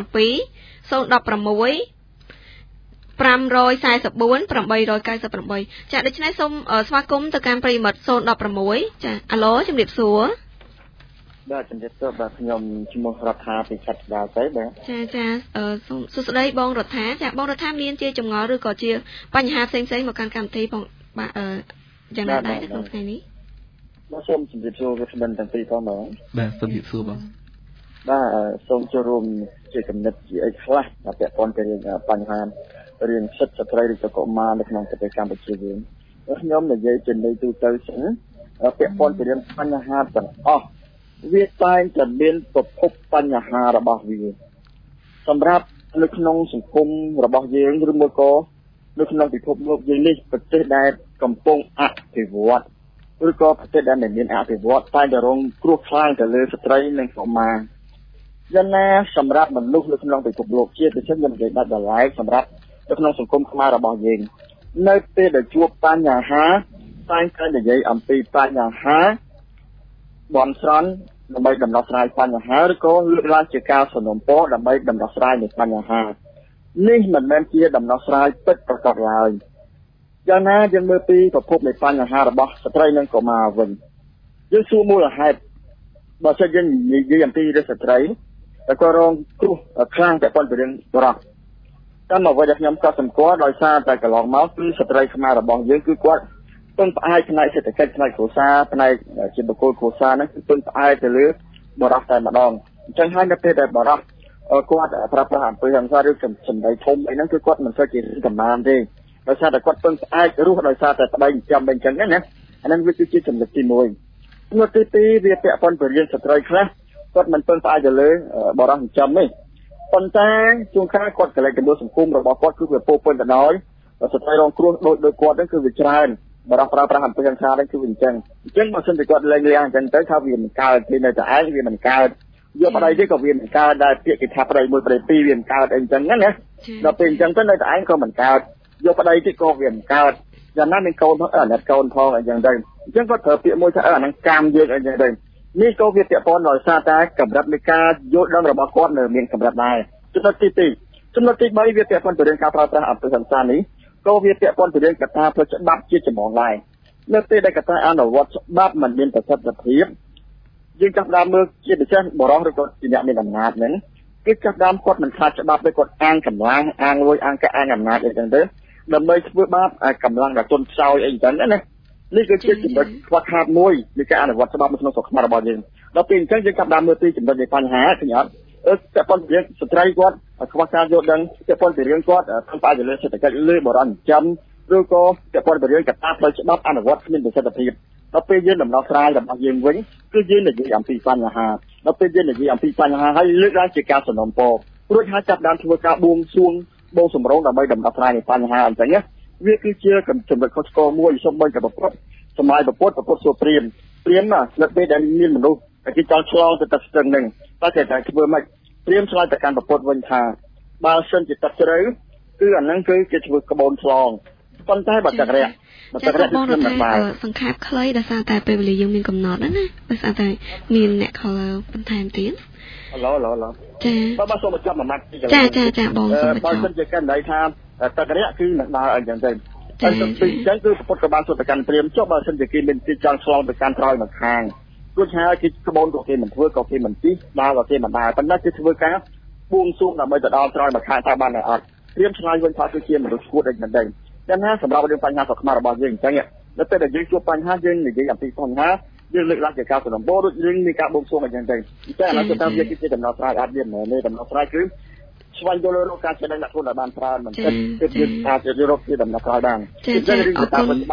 8 ចាដូច្នេះសូមស្វាគមន៍ទៅកាន់ប្រិយមិត្តศูนย์ หนึ่ง 6ចាអាឡូជំរាបសួរបាទជំរាបសួរបាទខ្ញុំឈ្មោះរដ្ឋាពីខេត្តស្ដារទៅបាទចាចាអឺសូមសួស្ដីបងរដ្ឋាចាបងរដ្ឋាមានជាចម្ងល់ឬក៏ជាបញ្ហាផ្សេងៗមកកាន់កម្មវិធីផងបាទអឺយ៉ាងណាដែរក្នុងថ្ងៃនេះបាទសូមជំរាបសួរវាគ្មិនទាំងពីរផងបងបាទសូមជំរាបសួរបងបាទសូមចូលរួមជាគំនិតជាអីខ្លះដែលពាក់ព័ន្ធទៅនឹងបញ្ហារឿងសិទ្ធិស្ត្រីឬក៏កុមារនៅក្នុងប្រទេសកម្ពុជាយើងខ្ញុំនិយាយជាន័យទូទៅសិនពាក់ព័ន្ធទៅនឹងបញ្ហាទាំងអស់វាតែងតែមានប្រភពបញ្ហារបស់វាសម្រាប់នៅក្នុងសង្គមរបស់យើងឬមួយក៏នៅក្នុងពិភពលោកយើងនេះប្រទេសដែលកំពុងអភិវឌ្ឍឬក៏ប្រទេសដែលមានអភិវឌ្ឍតែតែរងគ្រោះថ្នាក់ទៅលើស្ត្រីនិងកុមារយ៉ាងណាសម្រាប់មនុស្សនៅក្នុងពិភពលោកជាពិសេសខ្ញុំនិយាយដាច់ដល់ឡែកសម្រាប់នៅក្នុងសង្គមខ្មែររបស់យើងនៅពេលដែលជួបបញ្ហាតែងតែនិយាយអំពីបញ្ហាបន់ស្រន់ដើម្បីដំណោះស្រាយបញ្ហាឬក៏លើកឡើងជាការសំណូមពរដើម្បីដំណោះស្រាយនៃបញ្ហានេះមិនមែនជាដំណោះស្រាយពិតប្រាកដឡើយយ៉ាងណាយើងមើលពីប្រភពនៃបញ្ហារបស់ស្ត្រីនិងកុមារវិញយើងសួរមូលហេតុបើសិនយើងនិយាយអំពីរឿងស្ត្រីតែក៏រងគ្រោះខ្លាំងតែប៉ុន្តែរឿងបរិបទតាមអ្វីដែលខ្ញុំក៏សម្គាល់ដោយសារតែកន្លងមកគឺស្ត្រីខ្មែររបស់យើងគឺគាត់ពឹងផ្អែកផ្នែកសេដ្ឋកិច្ចផ្នែកគ្រួសារផ្នែកជាបុគ្គលគ្រួសារហ្នឹងគឺពឹងផ្អែកទៅលើបរិបទតែម្ដងអញ្ចឹងហើយនៅពេលដែលបរិបទគាត់ប្រើប្រាស់អំពើហិង្សាឬសម្ដីធំអីហ្នឹងគឺគាត់មិនសូវជាកម្លាំងទេដោយសារតែគាត់ពឹងផ្អែករស់ដោយសារតែប្តីចិញ្ចឹមអីចឹងណាអាហ្នឹងវាគឺជាចំណុចទីមួយចំណុចទីពីរវាពាក់ព័ន្ធទៅរឿងស្ត្រីខ្លះគាត់មិនពឹងផ្អែកទៅលើបរិបទចិញ្ចឹមទេប៉ុន្តែជួនកាលគាត់កលែងកម្ពុជាសង្គមរបស់គាត់គឺវាពោពេញទៅដោយស្ត្រីរងគ្រោះដោយដោយគាត់ហ្នឹងគឺវាច្រើនបរិបទប្រើប្រាស់អំពើហិង្សាហ្នឹងគឺវាអញ្ចឹងអញ្ចឹងបើសិនជាគាត់លែងលះអញ្ចឹងទៅថាវាមិនកើតទេនៅតែឯងវាមិនកើតយកប្តីទេក៏វាមិនកើតដែរពាក្យគេថាប្តីមួយប្តីពីរវាមិនកើតអីអញ្ចឹងណាដល់ពេលអញ្ចឹងទៅនៅតែឯងក៏មិនកើតយកប្តីទេក៏វាមិនកើតយ៉ាងណាមានកូនអត់កូនផងអញ្ចឹងទៅអញ្ចឹងគាត់ប្រើពាក្យមួយថាអាហ្នឹងកម្មយើងអញ្ចឹងទៅនេះក៏វាពាក់ព័ន្ធដោយសារតែកម្រិតនៃការយល់ដឹងរបស់គាត់នៅមានកម្រិតដែរចំណុចទីពីរចំណុចទីបីវាពាក់ព័ន្ធទៅនឹងការប្រើប្រាស់អំពើហិង្សានេះក៏វាពាក់ព័ន្ធទៅនឹងកត្តាផ្លូវច្បាប់ជាចម្បងដែរនៅពេលដែលកត្តាអនុវត្តច្បាប់មិនមានប្រសិទ្ធភាពយើងចាប់ដើមមើលជាពិសេសបរិសុទ្ធឬក៏ជាអ្នកមានអំណាចហ្នឹងគឺចាប់ដើមគាត់មិនខ្លាចច្បាប់ទេគាត់អាងកម្លាំងអាងលួយអាងកាអាងអំណាចអីចឹងទៅដើម្បីធ្វើបាបកម្លាំងដែលទន់ខ្សោយអីចឹងណានេះគឺជាចំណុចខ្វះខាតមួយនៃការអនុវត្តច្បាប់នៅក្នុងស្រុកខ្មែររបស់យើងដល់ពេលអញ្ចឹងយើងចាប់ដើមមើលពីចំណុចនៃបញ្ហាឃើញអត់អឺតែប៉ុន្តែស្ត្រីគាត់ខ្វះការយល់ដឹងតែប៉ុន្តែរឿងគាត់ធ្វើបាបទៅលើសេដ្ឋកិច្ចលើបរិយាចិញ្ចឹមឬក៏តែប៉ុន្តែរឿងកត្តាផ្លូវច្បាប់អនុវត្តគ្មានប្រសិទ្ធភាពដល់ពេលយើងដំណោះស្រាយរបស់យើងវិញគឺយើងនិយាយអំពីបញ្ហាដល់ពេលយើងនិយាយអំពីបញ្ហាហើយលើកឡើងជាការសំណូមពររួចហើយចាប់ដើមធ្វើការបួងសួងបូងសម្រងដើម្បីដំណោះស្រាយនៃបញ្ហាអញ្ចឹងណាវាគឺជាចំណុចខុសឆ្គងមួយសូម្បីតែប្រពុតសម័យប្រពុតប្រពុតសួរព្រាមព្រាមណាលើពេលដែលមានមនុស្សគេចង់ឆ្លងទៅទឹកស្ទឹងហ្នឹងតែតែតែធ្វើម៉េចព្រាមឆ្លើយទៅកាន់ប្រពុតវិញថាបើសិនជាទឹកជ្រៅគឺអាហ្នឹងគឺគេធ្វើក្បូនឆ្លងប៉ុន្តែបើទឹករយៈបើទឹករយៈគឺមិនបានសង្ខេបខ្លីដោយសារតែពេលវេលាយើងមានកំណត់ណាណាដោយសារតែមានអ្នកខលបន្ថែមទៀតហឡូឡូឡូចាបើបើសូមបញ្ចប់មួយម៉ាត់ចាចាចាបងសូមបញ្ចប់បើសិនជាកណ្ដីថាទឹករយៈគឺនឹងដើរអីចឹងទៅហើយទៅពីអញ្ចឹងគឺប្រពុតក៏បានសុទ្ធកម្មព្រាមចុះបើសិនជាគេមានទីចង់ឆ្លងទៅកាន់ក្រោយមកខាងរួចហើយគេក្បូនក៏គេមិនធ្វើក៏គេមិនទីដើរក៏គេមិនដើរប៉ុន្តែគេធ្វើការបួងសួងដើម្បីទៅដល់ក្រោយមកខាងថាបានតែអត់ព្រាមឆ្លើយវិញថាគឺជាមនុស្សឈួតអីមិនដឹងចឹងណាសម្រាប់រឿងបញ្ហាសុខភាពរបស់យើងអញ្ចឹងនៅពេលដែលយើងជួបបញ្ហាយើងនិយាយអំពីបញ្ហាយើងលើកឡើងជាការសំណពោរួចយើងមានការបួងសួងអញ្ចឹងទៅអញ្ចឹងអានោះគឺថាវាគឺជាដំណោះស្រាយអត់វាមិនមែនទេដំណោះស្រាយគឺស្វែងយល់រកការចំណេញដាក់ខ្លួនឲ្យបានច្រើនមិនគិតគឺយើងអាចរកជាដំណោះស្រាយបានអញ្ចឹងរឿងតាមច្បាប់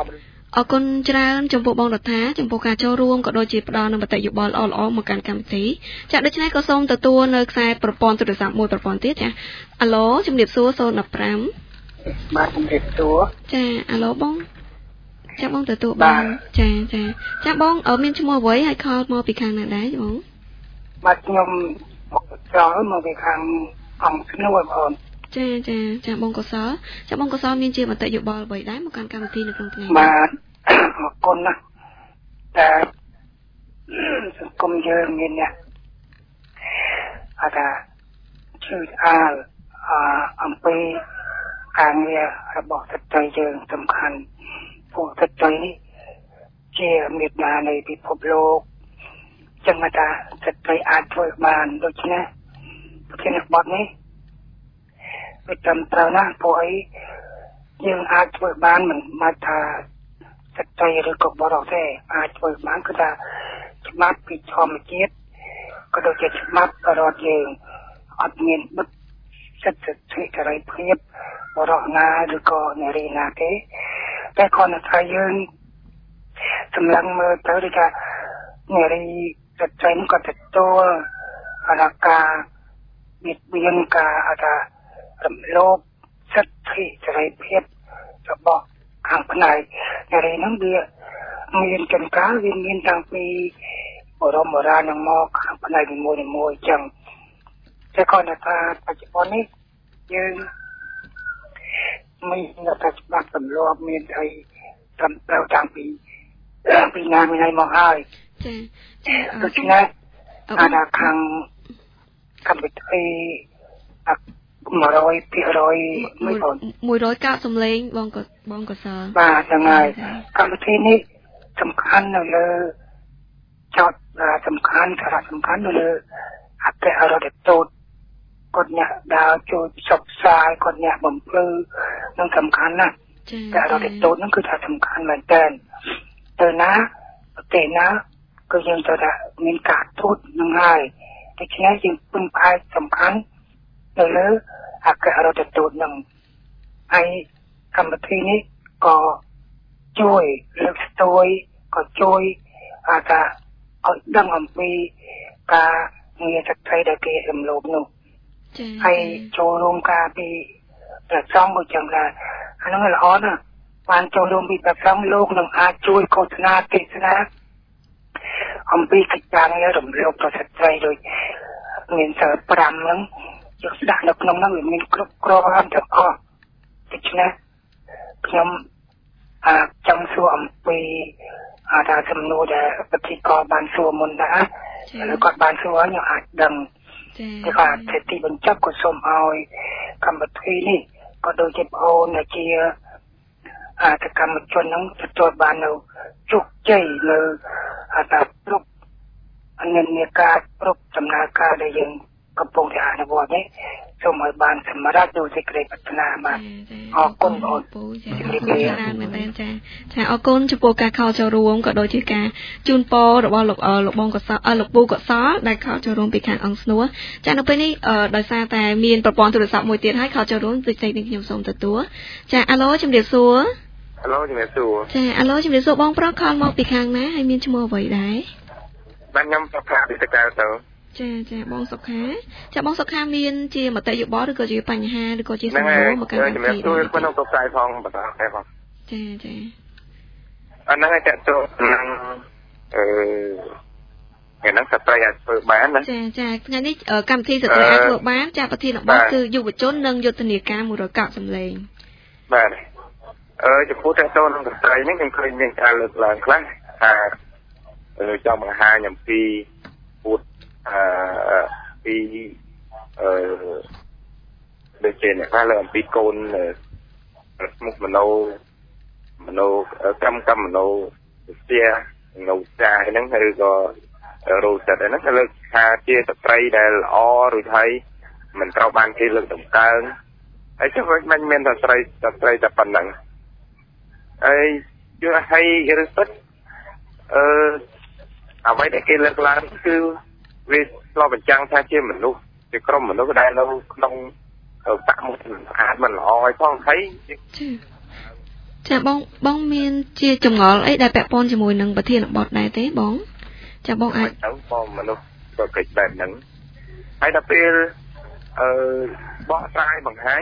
អរគុណច្រើនចំពោះបងរដ្ឋាចំពោះការចូលរួមក៏ដូចជាផ្ដល់នូវមតិយោបល់ល្អៗមកកាន់កម្មវិធីចា៎ដូច្នេះក៏សូមទទួលនៅខ្សែប្រព័ន្ធទូរស័ព្ទមួយប្រព័ន្ធទៀតចា៎អាឡូជំរាបសួរศูนย์ หนึ่ง ห้าបាទជំរាបសួរចាអាឡូបងចាបងទទួលបានចាចាចាបងមានឈ្មោះអ្វីហើយខលមកពីខាងណាដែរបងបាទខ្ញុំចូលមកពីខាងអង្គស្នួលបងចាចាចាបងកុសលចាបងកុសលមានជាមតិយោបល់អ្វីដែរមកកាន់កម្មវិធីនៅក្នុងថ្ងៃនេះបាទអរគុណណាស់តែសង្គមយើងមានអ្នកអត់ថាជឿអាលអអំពីការងាររបស់ស្ត្រីយើងសំខាន់ពួកស្ត្រីនេះជាមេដានៃពិភពលោកចឹងថាស្ត្រីអាចធ្វើបានដូច្នេះប្រធានបទនេះវាត្រឹមត្រូវណាស់ព្រោះអីយើងអាចធ្វើបានមិនមកថាស្ត្រីឬក៏បរិសុទ្ធទេអាចធ្វើបានគឺថាច្បាប់ពីធម្មជាតិក៏ដូចជាច្បាប់រដ្ឋយើងអត់មានបិទសិទ្ធិសេរីភាពបរិសុទ្ធណាឬក៏នារីណាទេតែគាត់ថាយើងសម្លឹងមើលទៅដូចថានារីស្ត្រីក៏ទទួលអរការបៀតបៀនការអថារំលោភសិទ្ធិសេរីភាពរបស់ខាងផ្នែកនារីហ្នឹងវាមានចង្ការវាមានតាំងពីបរមរានឹងមកខាងផ្នែកមួយមួយអញ្ចឹងតែគាត់ថាបច្ចុប្បន្ននេះយើងមានតែច្បាប់ទម្លាប់មានអីត្រឹមត្រូវតាំងពីពីណាមានអីមកហើយចាចាដូច្នេះអាណាខាងកម្មវិធីមួយរយភាគរយមួយរយកាប់សំឡេងបងក៏បងក៏សើបាទហ្នឹងហើយកម្មវិធីនេះសំខាន់នៅលើចតសំខាន់សារៈសំខាន់នៅលើអគ្គរដ្ឋទូតគាត់អ្នកដើរជួយផ្សព្វផ្សាយគាត់អ្នកបំភ្លឺនឹងសំខាន់ណាស់តែរដ្ឋទូតហ្នឹងគឺថាសំខាន់មែនតើទៅណាប្រទេសណាគឺយើងត្រូវថាមានការទូតនឹងហើយដូច្នេះយើងពឹងផ្អែកសំខាន់នៅលើអគ្គរដ្ឋទូតនឹងហើយកម្មវិធីនេះក៏ជួយលើកស្ទួយក៏ជួយអាថាឲ្យដឹងអំពីការងារស្ត្រីដែលគេរំលោភនោះហើយចូលរួមការពីប្រសងមួយចឹងដែរអានោះល្អណាស់បានចូលរួមពីប្រសងលោកនឹងអាចជួយឃោសនាទេសនាអំពីកិច្ចការងាររំលោភដល់ស្ត្រីដូចមានសិលប្រាំហ្នឹងយកស្ដាក់នៅក្នុងហ្នឹងវាមានគ្រប់គ្រាន់ទាំងអស់ដូច្នេះខ្ញុំអាចចង់សួរអំពីអាថាសំណួរដែលពិធីករបានសួរមុនដែរហើយគាត់បានសួរខ្ញុំអាចដឹងចា៎តែទីបញ្ចប់ក៏សូមឲ្យកម្មវិធីនេះក៏ដូចជាបងអូនដែលជាអាតកម្មជនហ្នឹងទទួលបាននៅជោគជ័យនៅអាថាគ្រប់អនិន្នាការគ្រប់ដំណើរការដែលយើងកំពុងតែអនុវត្តនេះសូមឲ្យបានសម្រេចដោយសេចក្តីប្រាថ្នាបាទអរគុណបងពូចា៎អរគុណច្រើនមែនទែនចា៎ចា៎អរគុណចំពោះការខលចូលរួមក៏ដូចជាការជូនពររបស់លោកលោកបងកសលលោកពូកសលដែលខលចូលរួមពីខាងអង្គស្នួរចា៎នៅពេលនេះដោយសារតែមានប្រព័ន្ធទូរស័ព្ទមួយទៀតហើយខលចូលរួមដូចតែខ្ញុំសូមទទួលចា៎អាឡូជំរាបសួរអាឡូជំរាបសួរចា៎អាឡូជំរាបសួរបងប្រុសខលមកពីខាងណាហើយមានឈ្មោះអ្វីដែរបាទខ្ញុំសុខាពីតកៅទៅចាចាបងសុខាចាបងសុខាមានជាមតិយោបល់ឬក៏ជាបញ្ហាឬក៏ជាសំណួរមកកាន់ជំរាបសួរខ្ញុំទៅផ្សាយផងបន្តតែផងចាចាអាហ្នឹងតែទៅនឹងអឺថ្ងៃហ្នឹងស្ត្រីអាចធ្វើបានណាចាចាថ្ងៃនេះកម្មវិធីស្ត្រីអាចធ្វើបានចាប្រធានបទគឺយុវជននិងយុទ្ធនាការមួយរយកាប់សម្លេងបាទអឺចំពោះតែទៅនឹងស្ត្រីនេះខ្ញុំឃើញមានការលើកឡើងខ្លះថាចង់បង្ហាញអំពីពុទ្ធអឺពីអឺដូចជាអ្នកខ្លះលើអំពីកូនមុខមโนមโนកម្មកម្មមโนវិទ្យានៅចាហ្នឹងឬក៏រោសិតហ្នឹងគេលើកថាជាស្ត្រីដែលល្អឬហើយមិនត្រូវបានគេលើកតម្កើងហើយចុះមិនមានតែស្រីស្ត្រីតែប៉ុណ្្នឹងហើយយល់ហើយឬពិតអឺអ្វីដែលគេលើកឡើងគឺវាឆ្លុះបញ្ចាំងថាជាមនុស្សជាក្រុមមនុស្សដែលនៅក្នុងបកមុខស្អាតមិនល្អឲ្យផងហើយចចាបងបងមានជាចម្ងល់អីដែលពាក់ព័ន្ធជាមួយនឹងប្រធានបទដែរទេបងចាបងអាចទៅបងមនុស្សក៏កិច្ចបែបហ្នឹងហើយដល់ពេលអឺបកស្រាយបង្ហាញ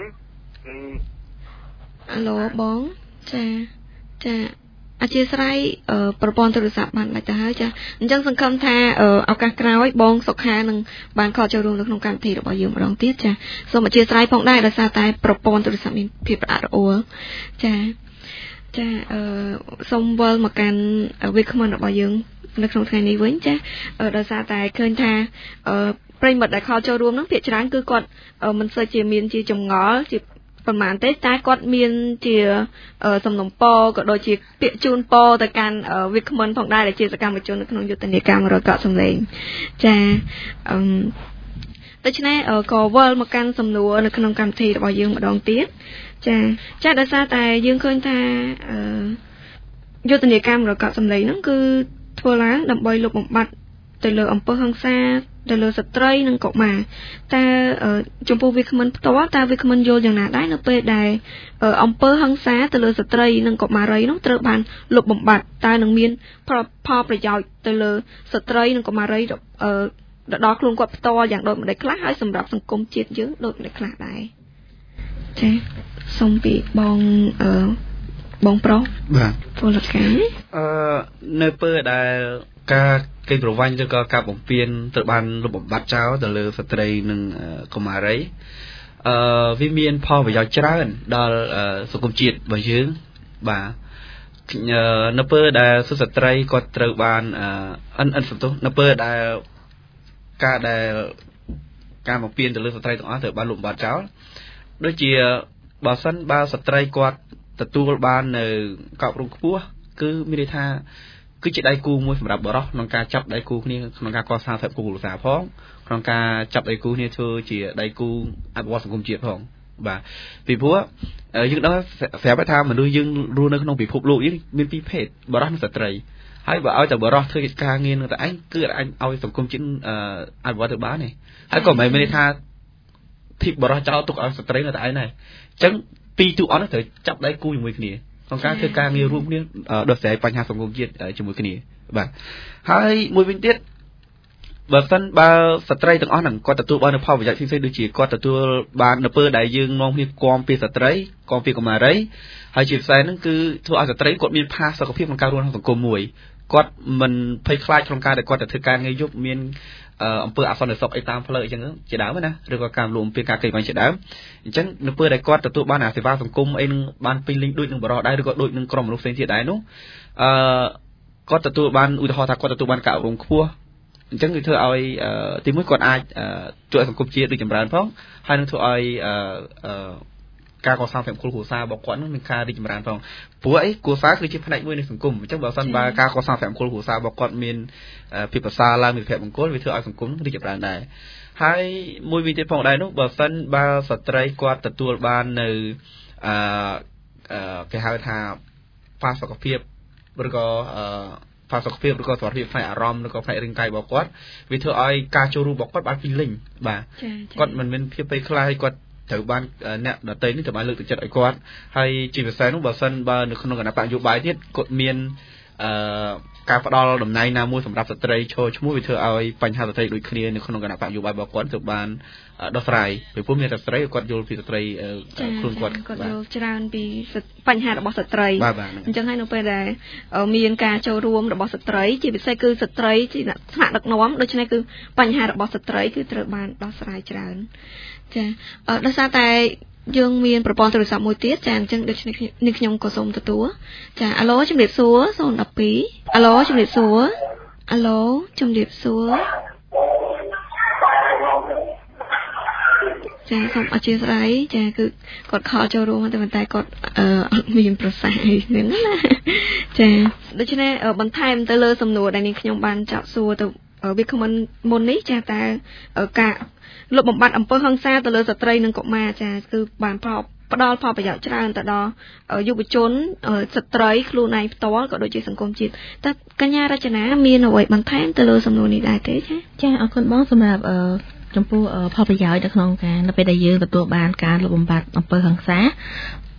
អាឡូបងចាចាអធិស្ឋានប្រព័ន្ធទូរស័ព្ទបានដាច់ទៅហើយចាអញ្ចឹងសង្ឃឹមថាឱកាសក្រោយបងសុខានឹងបានខលចូលរួមនៅក្នុងកម្មវិធីរបស់យើងម្ដងទៀតចាសូមអធិស្ឋានផងដែរដោយសារតែប្រព័ន្ធទូរស័ព្ទមានភាពរអាក់រអួលចាចាអឺសូមវិលមកកាន់វាគ្មិនរបស់យើងនៅក្នុងថ្ងៃនេះវិញចាដោយសារតែឃើញថាអឺប្រិមិត្តដែលខលចូលរួមហ្នឹងភាគច្រើនគឺគាត់មិនសូវជាមានជាចម្ងល់ជាប្រហែលទេតែគាត់មានជាសំណុំពរក៏ដូចជាពាក្យជូនពរទៅកាន់វាគ្មិនផងដែរដែលជាសកម្មជននៅក្នុងយុទ្ធនាការមករកសំឡេងចាអឺដូច្នេះក៏វិលមកកាន់សំណួរនៅក្នុងកម្មវិធីរបស់យើងម្ដងទៀតចាចាដោយសារតែយើងឃើញថាអឺយុទ្ធនាការមករកសំឡេងហ្នឹងគឺធ្វើឡើងដើម្បីលុបបំបាត់ទៅលើអំពើហិង្សាទៅលើស្ត្រីនិងកុមារតែចំពោះវាគ្មិនផ្ទាល់តើវាគ្មិនយល់យ៉ាងណាដែរនៅពេលដែលអំពើហិង្សាទៅលើស្ត្រីនិងកុមារីនោះត្រូវបានលុបបំបាត់តើនឹងមានផលប្រយោជន៍ទៅលើស្ត្រីនិងកុមារីដល់ខ្លួនគាត់ផ្ទាល់យ៉ាងដូចម្ដេចខ្លះហើយសម្រាប់សង្គមជាតិយើងដូចម្ដេចខ្លះដែរចាសូមពីបងអឺបងប្រុសបាទពលកម្មអឺនៅពេលដែលការគេប្រវាញ់ឬក៏ការបំពានត្រូវបានលុបបំបាត់ចោលទៅលើស្ត្រីនិងកុមារីអឺវាមានផលប្រយោជន៍ច្រើនដល់សង្គមជាតិរបស់យើងបាទនៅពេលដែលស្ត្រីគាត់ត្រូវបានអិនអិនសន្ទុះនៅពេលដែលការដែលការបំពានទៅលើស្ត្រីទាំងអស់ត្រូវបានលុបបំបាត់ចោលដូចជាបើសិនបើស្ត្រីគាត់ទទួលបាននៅកោបរំខ្ពស់គឺមានន័យថាគឺជាដៃគូមួយសម្រាប់បរិសុទ្ធក្នុងការចាប់ដៃគូគ្នាក្នុងការកសាងសហគមន៍គ្រួសារផងក្នុងការចាប់ដៃគូគ្នាធ្វើជាដៃគូអភិវឌ្ឍសង្គមជាតិផងបាទពីព្រោះយើងដឹងស្រាប់ថាមនុស្សយើងរស់នៅក្នុងពិភពលោកយើងមានពីរភេទបរិសុទ្ធនិងស្ត្រីហើយបើឲ្យតែបរិសុទ្ធធ្វើកិច្ចការងារនឹងតែឯងគឺអញឲ្យសង្គមជាតិអភិវឌ្ឍទៅបានទេហើយក៏មិនមែនមានន័យថាធីបបរិសុទ្ធចោលទុកឲ្យស្ត្រីនៅតែឯងដែរអញ្ចឹងពីរទូអស់នោះត្រូវចាប់ដៃគូជាមួយគ្នាក្នុងការធ្វើការងាររួមគ្នាដោះស្រាយបញ្ហាសង្គមជាតិជាមួយគ្នាបាទហើយមួយវិញទៀតបើសិនបើស្ត្រីទាំងអស់ហ្នឹងគាត់ទទួលបាននូវផលប្រយោជន៍ផ្សេងៗដូចជាគាត់ទទួលបាននៅពេលដែលយើងនាំគ្នាគាំពីស្ត្រីគាំពីកុមារីហើយជាផ្សេងហ្នឹងគឺធ្វើឲ្យស្ត្រីគាត់មានផាសុកភាពក្នុងការរស់ក្នុងសង្គមមួយគាត់មិនភ័យខ្លាចក្នុងការដែលគាត់ទៅធ្វើការងារយប់មានអំពើអសន្តិសុខអីតាមផ្លូវអីចឹងជាដើមណាឬក៏ការលំពីការកេងប្រវ័ញ្ចជាដើមអញ្ចឹងនៅពេលដែលគាត់ទទួលបានអាសេវាសង្គមអីនឹងបានពេញលេញដូចនឹងបរិសុទ្ធដែរឬក៏ដូចនឹងក្រុមមនុស្សផ្សេងទៀតដែរនោះអឺគាត់ទទួលបានឧទាហរណ៍ថាគាត់ទទួលបានការអប់រំខ្ពស់អញ្ចឹងគឺធ្វើឲ្យទីមួយគាត់អាចជួយសង្គមជាតិរីកចម្រើនផងហើយនឹងធ្វើឲ្យការកសាងសហគមន៍គ្រួសាររបស់គាត់នឹងមានការរីកចម្រើនផងព្រោះអីគ្រួសារគឺជាផ្នែកមួយនៃសង្គមអញ្ចឹងបើសិនបើការកសាងសហគមន៍គ្រួសាររបស់គាត់មានភាពប្រសើរឡើងមានភាពមង្គលវាធ្វើឲ្យសង្គមរីកចម្រើនដែរហើយមួយវិញទៀតផងដែរនោះបើសិនបើស្ត្រីគាត់ទទួលបាននៅអឺគេហៅថាផាសុកភាពឬក៏ផាសុកភាពឬក៏សុខភាពផ្នែកអារម្មណ៍ឬក៏ផ្នែករាងកាយរបស់គាត់វាធ្វើឲ្យការចូលរួមរបស់គាត់បានពេញលេញបាទគាត់មិនមានភាពភ័យខ្លាចគាត់ត្រូវបានអ្នកដតីនេះត្រូវបានលើកទឹកចិត្តឲ្យគាត់ហើយជាពិសេសនោះបើសិនបើនៅក្នុងគណៈបកនយោបាយទៀតគាត់មានអឺការផ្ដល់តំណែងណាមួយសម្រាប់ស្ត្រីឈរឈ្មោះវាធ្វើឲ្យបញ្ហាស្ត្រីដូចគ្នានៅក្នុងគណៈបកនយោបាយរបស់គាត់ត្រូវបានដោះស្រាយពីព្រោះមានតែស្ត្រីគាត់យល់ពីស្ត្រីខ្លួនគាត់គាត់យល់ច្រើនពីបញ្ហារបស់ស្ត្រីអញ្ចឹងហើយនៅពេលដែលមានការចូលរួមរបស់ស្ត្រីជាពិសេសគឺស្ត្រីជាថ្នាក់ដឹកនាំដូច្នេះគឺបញ្ហារបស់ស្ត្រីគឺត្រូវបានដោះស្រាយច្រើនចាដោយសារតែយើងមានប្រព័ន្ធទូរស័ព្ទមួយទៀតចាអញ្ចឹងដូច្នេះនេះខ្ញុំក៏សូមទទួលចាអាឡូជំរាបសួរศูนย์ một haiអាឡូជំរាបសួរអាឡូជំរាបសួរចាសូមអធិស្ឋានចាគឺគាត់ខលចូលរួមតែប៉ុន្តែគាត់អឺអត់មានប្រសាសន៍អីហ្នឹងណាចាដូច្នេះបន្ថែមទៅលើសំណួរដែលនាងខ្ញុំបានចាត់សួរទៅវាគ្មិនមុននេះចាតែការលុបបំបាត់អំពើហិង្សាទៅលើស្ត្រីនិងកុមារចាគឺបានផលផ្ដល់ផលប្រយោជន៍ច្រើនទៅដល់យុវជនស្ត្រីខ្លួនឯងផ្ទាល់ក៏ដូចជាសង្គមជាតិតើកញ្ញារចនាមានអ្វីបន្ថែមទៅលើសំណួរនេះដែរទេចាចាអរគុណបងសម្រាប់ចំពោះផលប្រយោជន៍នៅក្នុងការនៅពេលដែលយើងទទួលបានការលុបបំបាត់អំពើហិង្សា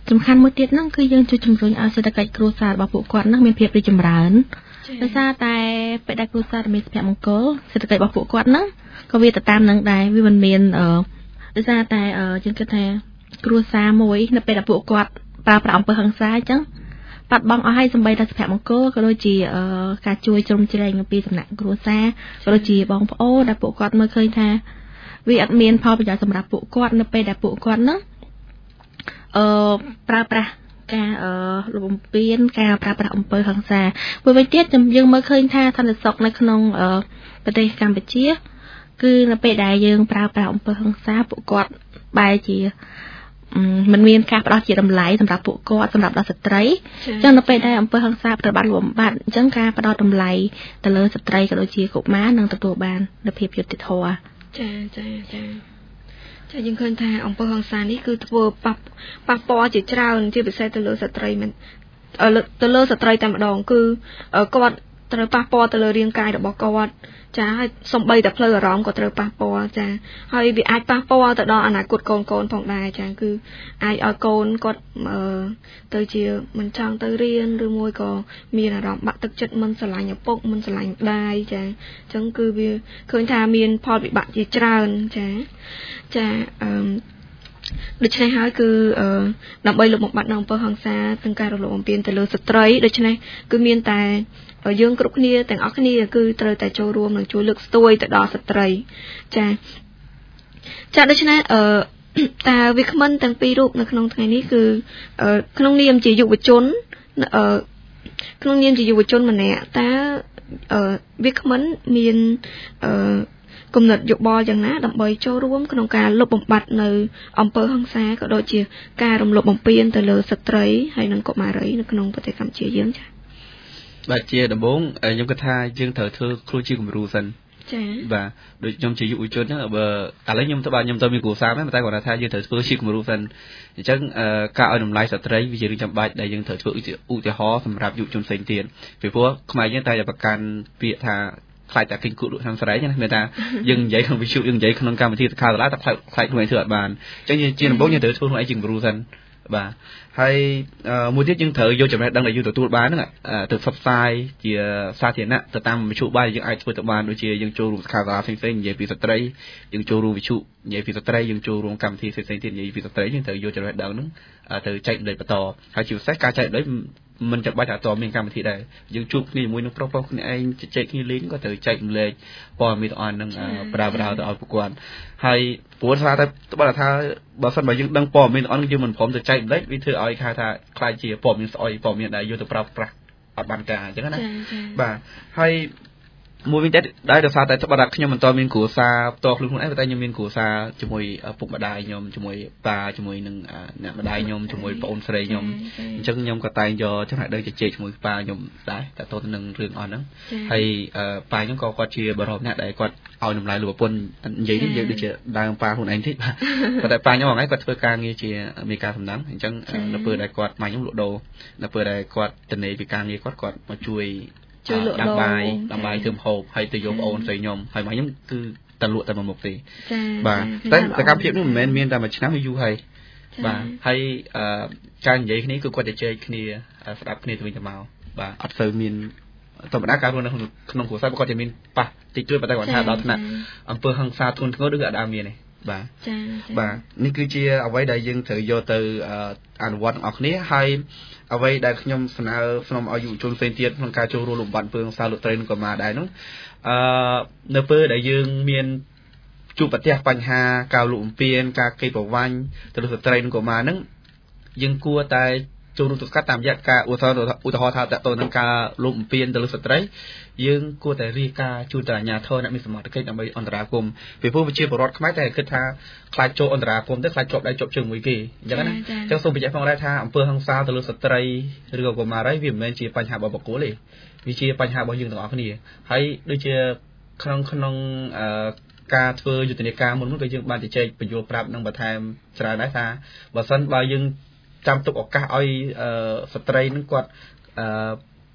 សំខាន់មួយទៀតហ្នឹងគឺយើងជួយជំរុញឲ្យសេដ្ឋកិច្ចគ្រួសាររបស់ពួកគាត់ហ្នឹងមានភាពរីកចម្រើនដោយសារតែពេលដែលគ្រួសារមានសុភមង្គលសេដ្ឋកិច្ចរបស់ពួកគាត់ហ្នឹងក៏វាទៅតាមនឹងដែរវាមិនមានអឺដោយសារតែយើងគិតថាគ្រួសារមួយនៅពេលដែលពួកគាត់ប្រើប្រាស់អំពើហិង្សាអញ្ចឹងបាត់បង់អស់ហើយសម្បីតែសុភមង្គលក៏ដូចជាការជួយជ្រោមជ្រែងពីសំណាក់គ្រួសារក៏ដូចជាបងប្អូនដែលពួកគាត់មើលឃើញថាវាអត់មានផលប្រយោជន៍សម្រាប់ពួកគាត់នៅពេលដែលពួកគាត់ហ្នឹងអឺប្រើប្រាស់ការអឺលំបំពេញការប្រើប្រាស់អំពើហិង្សាមួយវិញទៀតយើងមើលឃើញថាសន្តិសុខនៅក្នុងប្រទេសកម្ពុជាគឺនៅពេលដែលយើងប្រើប្រាស់អំពើហិង្សាពួកគាត់បែរជាมันមានការផ្ដោតជាតម្លៃសម្រាប់ពួកគាត់សម្រាប់ដល់ស្ត្រីអញ្ចឹងនៅពេលដែលអំពើហិង្សាត្រូវបានលំបាត់អញ្ចឹងការផ្ដោតតម្លៃទៅលើស្ត្រីក៏ដូចជាកុមារនឹងទទួលបាននូវភាពយុត្តិធម៌ចាចាចាចាយើងឃើញថាអំពើហិង្សានេះគឺធ្វើប៉ះប៉ះពាល់ជាច្រើនជាពិសេសទៅលើស្ត្រីមិនទៅលើស្ត្រីតែម្ដងគឺគាត់ត្រូវប៉ះពាល់ទៅលើរាងកាយរបស់គាត់ចាហើយសំបីតែផ្លូវអារម្មណ៍ក៏ត្រូវប៉ះពាល់ចាហើយវាអាចប៉ះពាល់ទៅដល់អនាគតកូនកូនផងដែរចាគឺអាចឲ្យកូនគាត់ទៅជាមិនចង់ទៅរៀនឬមួយក៏មានអារម្មណ៍បាក់ទឹកចិត្តមិនស្រឡាញ់ឪពុកមិនស្រឡាញ់ម្ដាយចាអញ្ចឹងគឺវាឃើញថាមានផលវិបាកជាច្រើនចាចាអឺដូច្នេះហើយគឺដើម្បីលុបបំបាត់នៅអំពើហិង្សាទាំងការរំលោភបំពានទៅលើស្ត្រីដូច្នេះគឺមានតែយើងគ្រប់គ្នាទាំងអស់គ្នាគឺត្រូវតែចូលរួមនិងជួយលើកស្ទួយទៅដល់ស្ត្រីចាចាដូច្នេះអឺតើវាគ្មិនទាំងពីររូបនៅក្នុងថ្ងៃនេះគឺក្នុងនាមជាយុវជនអឺក្នុងនាមជាយុវជនម្នាក់តើវាគ្មិនមានអឺគំនិតយោបល់យ៉ាងណាដើម្បីចូលរួមក្នុងការលុបបំបាត់នៅអំពើហិង្សាក៏ដូចជាការរំលោភបំពានទៅលើស្ត្រីហើយនិងកុមារីនៅក្នុងប្រទេសកម្ពុជាយើងចា៎បាទជាដំបូងខ្ញុំគិតថាយើងត្រូវធ្វើគ្រូជាគំរូសិនចា៎បាទដូចខ្ញុំជាយុវជនហ្នឹងបើឥឡូវខ្ញុំទៅបាទខ្ញុំទៅមានគ្រូសាស្ត្រតែគាត់ថាយើងត្រូវធ្វើជាគំរូសិនអញ្ចឹងការឲ្យតម្លៃស្ត្រីវាជារឿងចាំបាច់ដែលយើងត្រូវធ្វើឧទាហរណ៍សម្រាប់យុវជនផ្សេងទៀតពីព្រោះខ្មែរយើងតែប្រកាន់ពាក្យថាខ្លាចតែគិញគក់លក់ខាងស្រែណាមានថាយើងនិយាយក្នុងវិទ្យុយើងនិយាយក្នុងកម្មវិធីសខាសាលាតែខ្លាចខ្លាចខ្លួនឯងធ្វើអត់បានអញ្ចឹងជាដំបូងយើងត្រូវធ្វើខ្លួនឯងជាគំរូសិនបាទហើយមួយទៀតយើងត្រូវយកចំណេះដឹងដែលយើងទទួលបានហ្នឹងទៅផ្សព្វផ្សាយជាសាធារណៈទៅតាមមធ្យោបាយយើងអាចធ្វើទៅបានដូចជាយើងចូលរួមសខាសាលាផ្សេងៗនិយាយពីស្ត្រីយើងចូលរួមវិទ្យុនិយាយពីស្ត្រីយើងចូលរួមកម្មវិធីផ្សេងៗទៀតនិយាយពីស្ត្រីយើងត្រូវយកចំណេះដឹងហ្នឹងទៅចែករំលែកបន្តហើយជាពិសេសការចែករំលែកមិនចាំបាច់ថាតើមានកម្មវិធីដែរយើងជួបគ្នាជាមួយនឹងប្រុសប្រុសគ្នាឯងជជែកគ្នាលេងក៏ត្រូវចែករំលែកព័ត៌មានទាំងអស់ហ្នឹងប្រើប្រាស់ទៅឲ្យពួកគាត់ហើយព្រោះថាតែបើថាបើសិនបើយើងដឹងព័ត៌មានទាំងអស់ហ្នឹងយើងមិនព្រមទៅចែករំលែកវាធ្វើឲ្យគេថាខ្លាចជាព័ត៌មានស្អុយព័ត៌មានដែលយកទៅប្រើប្រាស់អត់បានការអញ្ចឹងណាបាទហើយមួយវិញទៀតដែរដោយសារតែបើថាខ្ញុំមិនតមានគ្រួសារផ្ទាល់ខ្លួនខ្លួនឯងតែខ្ញុំមានគ្រួសារជាមួយពុកម្ដាយខ្ញុំជាមួយប៉ាជាមួយនឹងអ្នកម្ដាយខ្ញុំជាមួយប្អូនស្រីខ្ញុំអញ្ចឹងខ្ញុំក៏តែងយកចំណេះដឹងជជែកជាមួយប៉ាខ្ញុំដែរតែតទៅនឹងរឿងអស់ហ្នឹងហើយប៉ាខ្ញុំក៏គាត់ជាបរិបទអ្នកដែលគាត់ឲ្យតម្លៃលោកប្រពន្ធនិយាយនេះយើងដូចជាដើមប៉ាខ្លួនឯងតិចបាទតែប៉ាខ្ញុំហ្នឹងគាត់ធ្វើការងារជាមានការសំណងអញ្ចឹងនៅពេលដែលគាត់ម៉ាក់ខ្ញុំលក់ដូរនៅពេលដែលគាត់ទៅនេពីការងារគាត់គាត់មកជួយជួយលក់ដំបាយដំបាយធ្វើម្ហូបហើយទៅយកបងអូនស្រីខ្ញុំហើយមកខ្ញុំគឺតែលក់តែមួយមុខទេបាទតែសកម្មភាពនេះមិនមែនមានតែមួយឆ្នាំយូរហើយបាទហើយការនិយាយគ្នាគឺគាត់ទៅជែកគ្នាស្ដាប់គ្នាទៅវិញទៅមកបាទអត់សូវមានធម្មតាការរស់នៅក្នុងគ្រួសារគាត់តែមានប៉ះតិចតួចប៉ុន្តែគាត់ថាដល់ថ្នាក់អំពើហិង្សាធ្ងន់ធ្ងរឬក៏អត់មានទេបាទចា៎បាទនេះគឺជាអ្វីដែលយើងត្រូវយកទៅអនុវត្តទាំងអស់គ្នាហើយអ្វីដែលខ្ញុំស្នើស្នំឲ្យយុវជនផ្សេងទៀតក្នុងការចូលរួមលំបាត់ពើសាលុត្រីនឹងក៏មកដែរនោះអឺនៅពេលដែលយើងមានជួបប្រទះបញ្ហាការលុបបំពានការកេងប្រវ័ញ្ចទៅលើស្ត្រីនឹងក៏មកហ្នឹងយើងគួរតែចូលរួមទស្សនតាមរយៈការឧទាហរណ៍ឧទាហរណ៍ថាតទៅនឹងការលុបបំពានទៅលើស្ត្រីយើងគួរតែរៀបការជូនទៅអាជ្ញាធរអ្នកមានសមត្ថកិច្ចដើម្បីអន្តរាគមន៍ពីព្រោះប្រជាពលរដ្ឋខ្មែរតែគិតថាខ្លាចចូលអន្តរាគមន៍ទៅខ្លាចជាប់ដៃជាប់ជើងមួយគេអញ្ចឹងណាអញ្ចឹងសូមបញ្ជាក់ផងដែរថាអំពើហិង្សាទៅលើស្ត្រីឬក៏កុមារីវាមិនមែនជាបញ្ហារបស់បុគ្គលទេវាជាបញ្ហារបស់យើងទាំងអស់គ្នាហើយដូចជាក្នុងក្នុងការធ្វើយុទ្ធនាការមុនមុនក៏យើងបានជជែកបញ្យល់ប្រាប់នឹងបន្ថែមច្រើនដែរថាបើសិនបើយើងចាំទុកឱកាសឲ្យស្ត្រីនឹងគាត់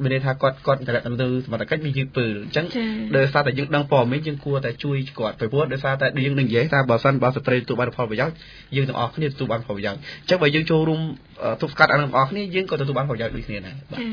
មានន័យថាគាត់គាត់តែទៅសមត្ថកិច្ចវាយឺតពេលអញ្ចឹងដោយសារតែយើងដឹងព័ត៌មានយើងគួរតែជួយគាត់ពីព្រោះដោយសារតែយើងនឹងនិយាយថាបើសិនបើស្ត្រីទទួលបានផលប្រយោជន៍យើងទាំងអស់គ្នាទទួលបានផលប្រយោជន៍អញ្ចឹងបើយើងចូលរួមទប់ស្កាត់អានឹងទាំងអស់គ្នាយើងក៏ទទួលបានផលប្រយោជន៍ដូចគ្នាដែរបាទ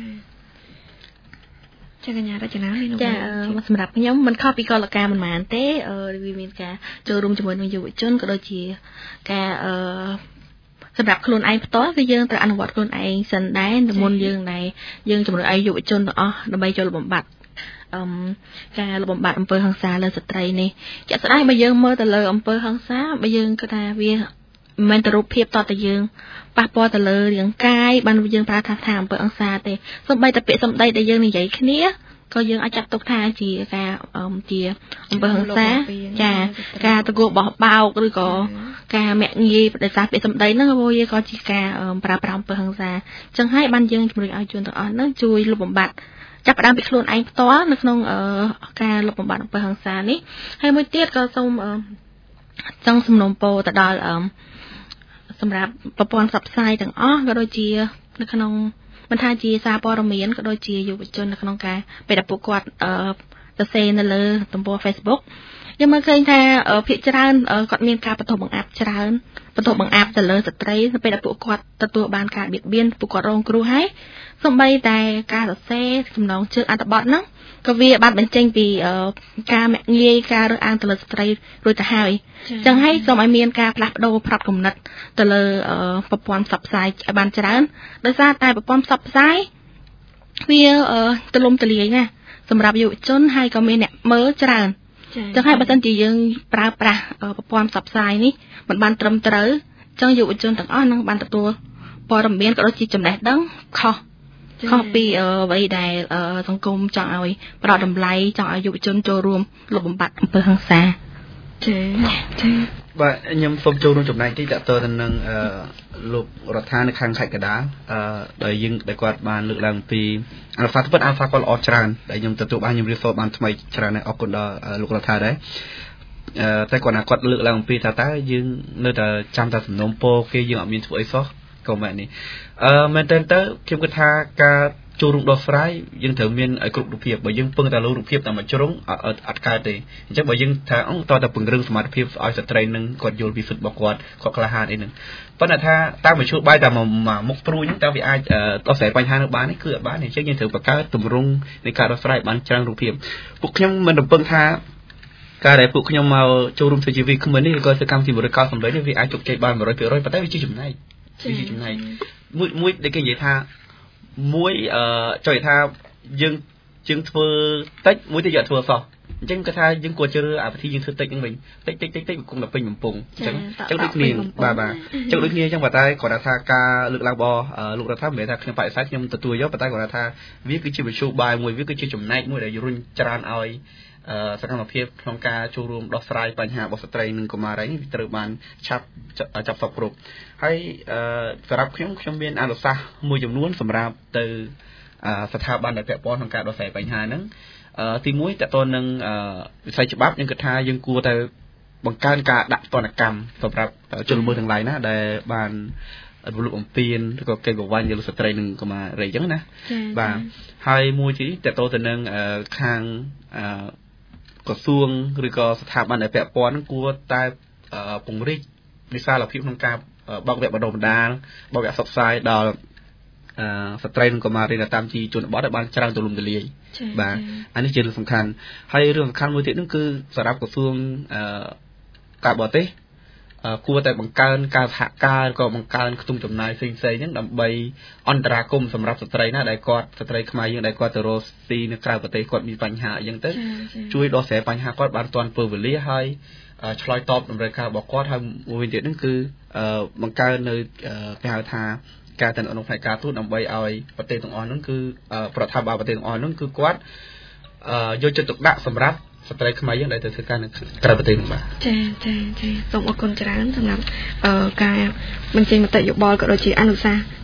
ចាកញ្ញារចនាមានចាសម្រាប់ខ្ញុំមិនខុសពីកលការមិនមែនទេវាមានការចូលរួមជាមួយនឹងយុវជនក៏ដូចជាការអឺសម្រាប់ខ្លួនឯងផ្ទាល់គឺយើងត្រូវអនុវត្តខ្លួនឯងសិនដែរមុនយើងដែរយើងជំរុញឲ្យយុវជនទាំងអស់ដើម្បីចូលបំបត្តិអឺការលបំបត្តិអំពើហិង្សាលើស្ត្រីនេះជាក់ស្ដែងបើយើងមើលទៅលើអំពើហិង្សាបើយើងគិតថាវាមិនមែនតែរូបភាពតតែយើងប៉ះពាល់ទៅលើរាងកាយបានយើងប្រើថាថាអំពើហិង្សាទេសូម្បីតែពាក្យសម្ដីដែលយើងនិយាយគ្នាក៏យើងអាចចាត់ទុកថាជាការជាអំពើហិង្សាចាការតគោបោះបោកឬក៏ការមាក់ងាយដោយសារពាក្យសម្ដីហ្នឹងវាក៏ជាការប្រើប្រាស់អំពើហិង្សាអញ្ចឹងហើយបានយើងជំរុញឲ្យជនទាំងអស់ហ្នឹងជួយលុបបំបាត់ចាប់ផ្ដើមពីខ្លួនឯងផ្ទាល់នៅក្នុងការលុបបំបាត់អំពើហិង្សានេះហើយមួយទៀតក៏សូមចង់សំណូមពរទៅដល់សម្រាប់ប្រព័ន្ធផ្សព្វផ្សាយទាំងអស់ក៏ដូចជានៅក្នុងមិនថាជាសារព័ត៌មានក៏ដូចជាយុវជននៅក្នុងការពេលដែលពួកគាត់អឺសរសេរនៅលើទំព័រ Facebook យើងមើលឃើញថាភាគច្រើនគាត់មានការបន្ទោសបង្អាប់ច្រើនបន្ទោសបង្អាប់ទៅលើស្ត្រីពេលដែលពួកគាត់ទទួលបានការបៀតបៀនពួកគាត់រងគ្រោះហើយសូម្បីតែការសរសេរចំណងជើងអត្ថបទហ្នឹងក៏វាបានបញ្ចេញពីការមាក់ងាយការរើសអើងទៅលើស្ត្រីរួចទៅហើយអញ្ចឹងហើយសូមឲ្យមានការផ្លាស់ប្ដូរប្រាប់គំនិតទៅលើប្រព័ន្ធផ្សព្វផ្សាយឲ្យបានច្រើនដោយសារតែប្រព័ន្ធផ្សព្វផ្សាយវាទូលំទូលាយណាស់សម្រាប់យុវជនហើយក៏មានអ្នកមើលច្រើនចឹងហើយបើសិនជាយើងប្រើប្រាស់ប្រព័ន្ធផ្សព្វផ្សាយនេះមិនបានត្រឹមត្រូវចឹងយុវជនទាំងអស់នឹងបានទទួលព័ត៌មានក៏ដូចជាចំណេះដឹងខុសខុសពីអ្វីដែលសង្គមចង់ឲ្យផ្ដល់តម្លៃចង់ឲ្យយុវជនចូលរួមលុបបំបាត់អំពើហិង្សាចាចាបាទខ្ញុំសូមចូលរួមចំណែកតិចតទៅទៅនឹងលោករដ្ឋាភិបាលនៅខាងខេត្តកណ្ដាលអឺដែលយើងដែលគាត់បានលើកឡើងពីអនុសាសន៍ពិតអនុសាសន៍គាត់ល្អច្រើនដែលខ្ញុំទទួលបានខ្ញុំរៀនសូត្របានថ្មីច្រើនហើយអរគុណដល់លោករដ្ឋាភិបាលដែរអឺតែគាត់ណាគាត់លើកឡើងពីថាតើយើងនៅតែចាំតែសំណុំពរគេយើងអត់មានធ្វើអីសោះក៏មិននេះអឺមែនតើទៅខ្ញុំគិតថាការចូលរួមដោះស្រាយយើងត្រូវមានឲ្យគ្រប់រូបភាពបើយើងពឹងតែលើរូបភាពតែមួយជ្រុងអត់កើតទេអញ្ចឹងបើយើងថាអត់តតែពង្រឹងសមត្ថភាពឲ្យស្ត្រីនឹងគាត់យល់ពីសិទ្ធិរបស់គាត់គាត់ក្លាហានអីហ្នឹងប៉ុន្តែថាតាមមជ្ឈបាយតែមកមុខព្រួយហ្នឹងតើវាអាចដោះស្រាយបញ្ហានឹងបាននេះគឺអត់បានទេអញ្ចឹងយើងត្រូវបង្កើតទម្រង់នៃការដោះស្រាយបានច្រើនរូបភាពពួកខ្ញុំមិនរំពឹងថាការដែលពួកខ្ញុំមកចូលរួមធ្វើជាវាគ្មិននេះឬក៏សកម្មភាពបរិការសម្លេងនេះវាអាចជោគជ័យបាន one hundred percent ប៉ុន្តែវាជាចំណែកវាជាចំណែកមួយមួយដែលគេនិយាយថាមួយអឺចុចថាយើងយើងធ្វើតិចមួយទៀតយើងធ្វើសោះអញ្ចឹងគាត់ថាយើងគួរជឿអាវិធីយើងធ្វើតិចហ្នឹងវិញតិចតិចតិចតិចគង់តែពេញបំពង់អញ្ចឹងអញ្ចឹងដូចគ្នាបាទបាទអញ្ចឹងដូចគ្នាអញ្ចឹងប៉ុន្តែគាត់ថាការលើកឡើងរបស់លោករដ្ឋាភិបាលមិនមែនថាខ្ញុំបដិសេធខ្ញុំទទួលយកប៉ុន្តែគាត់ថាវាគឺជាវិជ្ជាបាយមួយវាគឺជាចំណែកមួយដែលរុញច្រានឲ្យសកម្មភាពក្នុងការចូលរួមដោះស្រាយបញ្ហារបស់ស្ត្រីនិងកុមារីនេះវាត្រូវបានឆាប់ចាប់សពគ្រប់ហើយសម្រាប់ខ្ញុំខ្ញុំមានអនុសាសន៍មួយចំនួនសម្រាប់ទៅស្ថាប័នដែលពាក់ព័ន្ធក្នុងការដោះស្រាយបញ្ហាហ្នឹងទីមួយតើតើនឹងវិស័យច្បាប់ខ្ញុំគិតថាយើងគួរតែបង្កើនការដាក់ទណ្ឌកម្មសម្រាប់ជនល្មើសទាំងឡាយណាដែលបានរំលោភបំពានឬក៏កេងប្រវ័ញ្ចលើស្ត្រីនិងកុមារីអញ្ចឹងណាបាទហើយមួយទៀតតើតើទៅនឹងខាងក្រសួងឬក៏ស្ថាប័នដែលពាក់ព័ន្ធហ្នឹងគួរតែពង្រីកវិសាលភាពក្នុងការបើកវគ្គបណ្ដុះបណ្ដាលបើកវគ្គសិក្សាដល់ស្ត្រីនិងកុមារីនៅតាមទីជនបទឲ្យបានច្រើនទូលំទូលាយបាទអានេះជារឿងសំខាន់ហើយរឿងសំខាន់មួយទៀតហ្នឹងគឺសម្រាប់ក្រសួងការបរទេសគួរតែបង្កើនការសហការក៏បង្កើនខ្ទង់ចំណាយផ្សេងៗហ្នឹងដើម្បីអន្តរាគមន៍សម្រាប់ស្ត្រីណាដែលគាត់ស្ត្រីខ្មែរយើងដែលគាត់ទៅរស់ទីនៅក្រៅប្រទេសគាត់មានបញ្ហាអីចឹងទៅជួយដោះស្រាយបញ្ហាគាត់បានទាន់ពេលវេលាហើយឆ្លើយតបតម្រូវការរបស់គាត់ហើយមួយវិញទៀតហ្នឹងគឺបង្កើននៅគេហៅថាការតំណងផ្នែកការទូតដើម្បីឲ្យប្រទេសទាំងអស់ហ្នឹងគឺប្រធានបទប្រទេសទាំងអស់ហ្នឹងគឺគាត់យកចិត្តទុកដាក់សម្រាប់ស្ត្រីខ្មែរយើងដែលទៅធ្វើការនៅក្រៅប្រទេសហ្នឹងបាទចាចាចាសូមអរគុណច្រើនសម្រាប់ការបញ្ចេញមតិយោបល់ក៏ដូចជាអនុសាសន៍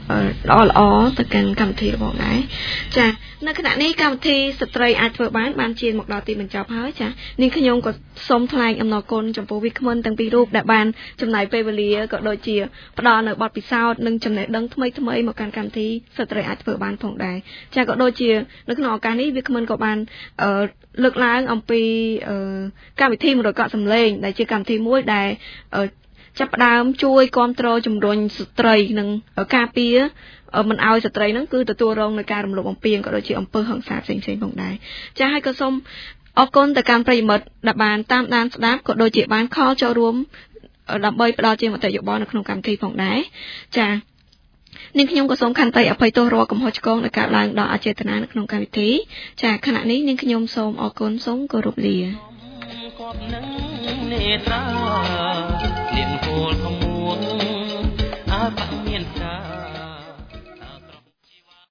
ល្អល្អទៅកាន់កម្មវិធីរបស់ដែរចានៅខណៈនេះកម្មវិធីស្ត្រីអាចធ្វើបានបានជាមកដល់ទីបញ្ចប់ហើយចានាងខ្ញុំក៏សូមថ្លែងអំណរគុណចំពោះវាគ្មិនទាំងពីររូបដែលបានចំណាយពេលវេលាក៏ដូចជាផ្ដល់នៅបទពិសោធន៍និងចំណេះដឹងថ្មីថ្មីមកកាន់កម្មវិធីស្ត្រីអាចធ្វើបានផងដែរចាក៏ដូចជានៅក្នុងឱកាសនេះវាគ្មិនក៏បានលើកឡើងអំពីកម្មវិធីមរតកសម្លេងដែលជាកម្មវិធីមួយដែលចាប់ផ្ដើមជួយគ្រប់គ្រងជំរុញស្ត្រីនិងការពារមិនឲ្យស្ត្រីហ្នឹងគឺទទួលរងនឹងការរំលោភបំពានក៏ដូចជាអំពើហិង្សាផ្សេងៗផងដែរចាហើយក៏សូមអរគុណទៅកាន់ប្រិយមិត្តដែលបានតាមដានស្ដាប់ក៏ដូចជាបានខលចូលរួមដើម្បីផ្ដល់ជាមតិយោបល់នៅក្នុងកម្មវិធីផងដែរចានាងខ្ញុំក៏សូមខន្តីអភ័យទោសរាល់កំហុសឆ្គងដែលកើតឡើងដោយអចេតនានៅក្នុងកម្មវិធីចាខណៈនេះនាងខ្ញុំសូមអរគុណសូមគោរពលានេត្រាលៀងគោលខមួងអាបមានសា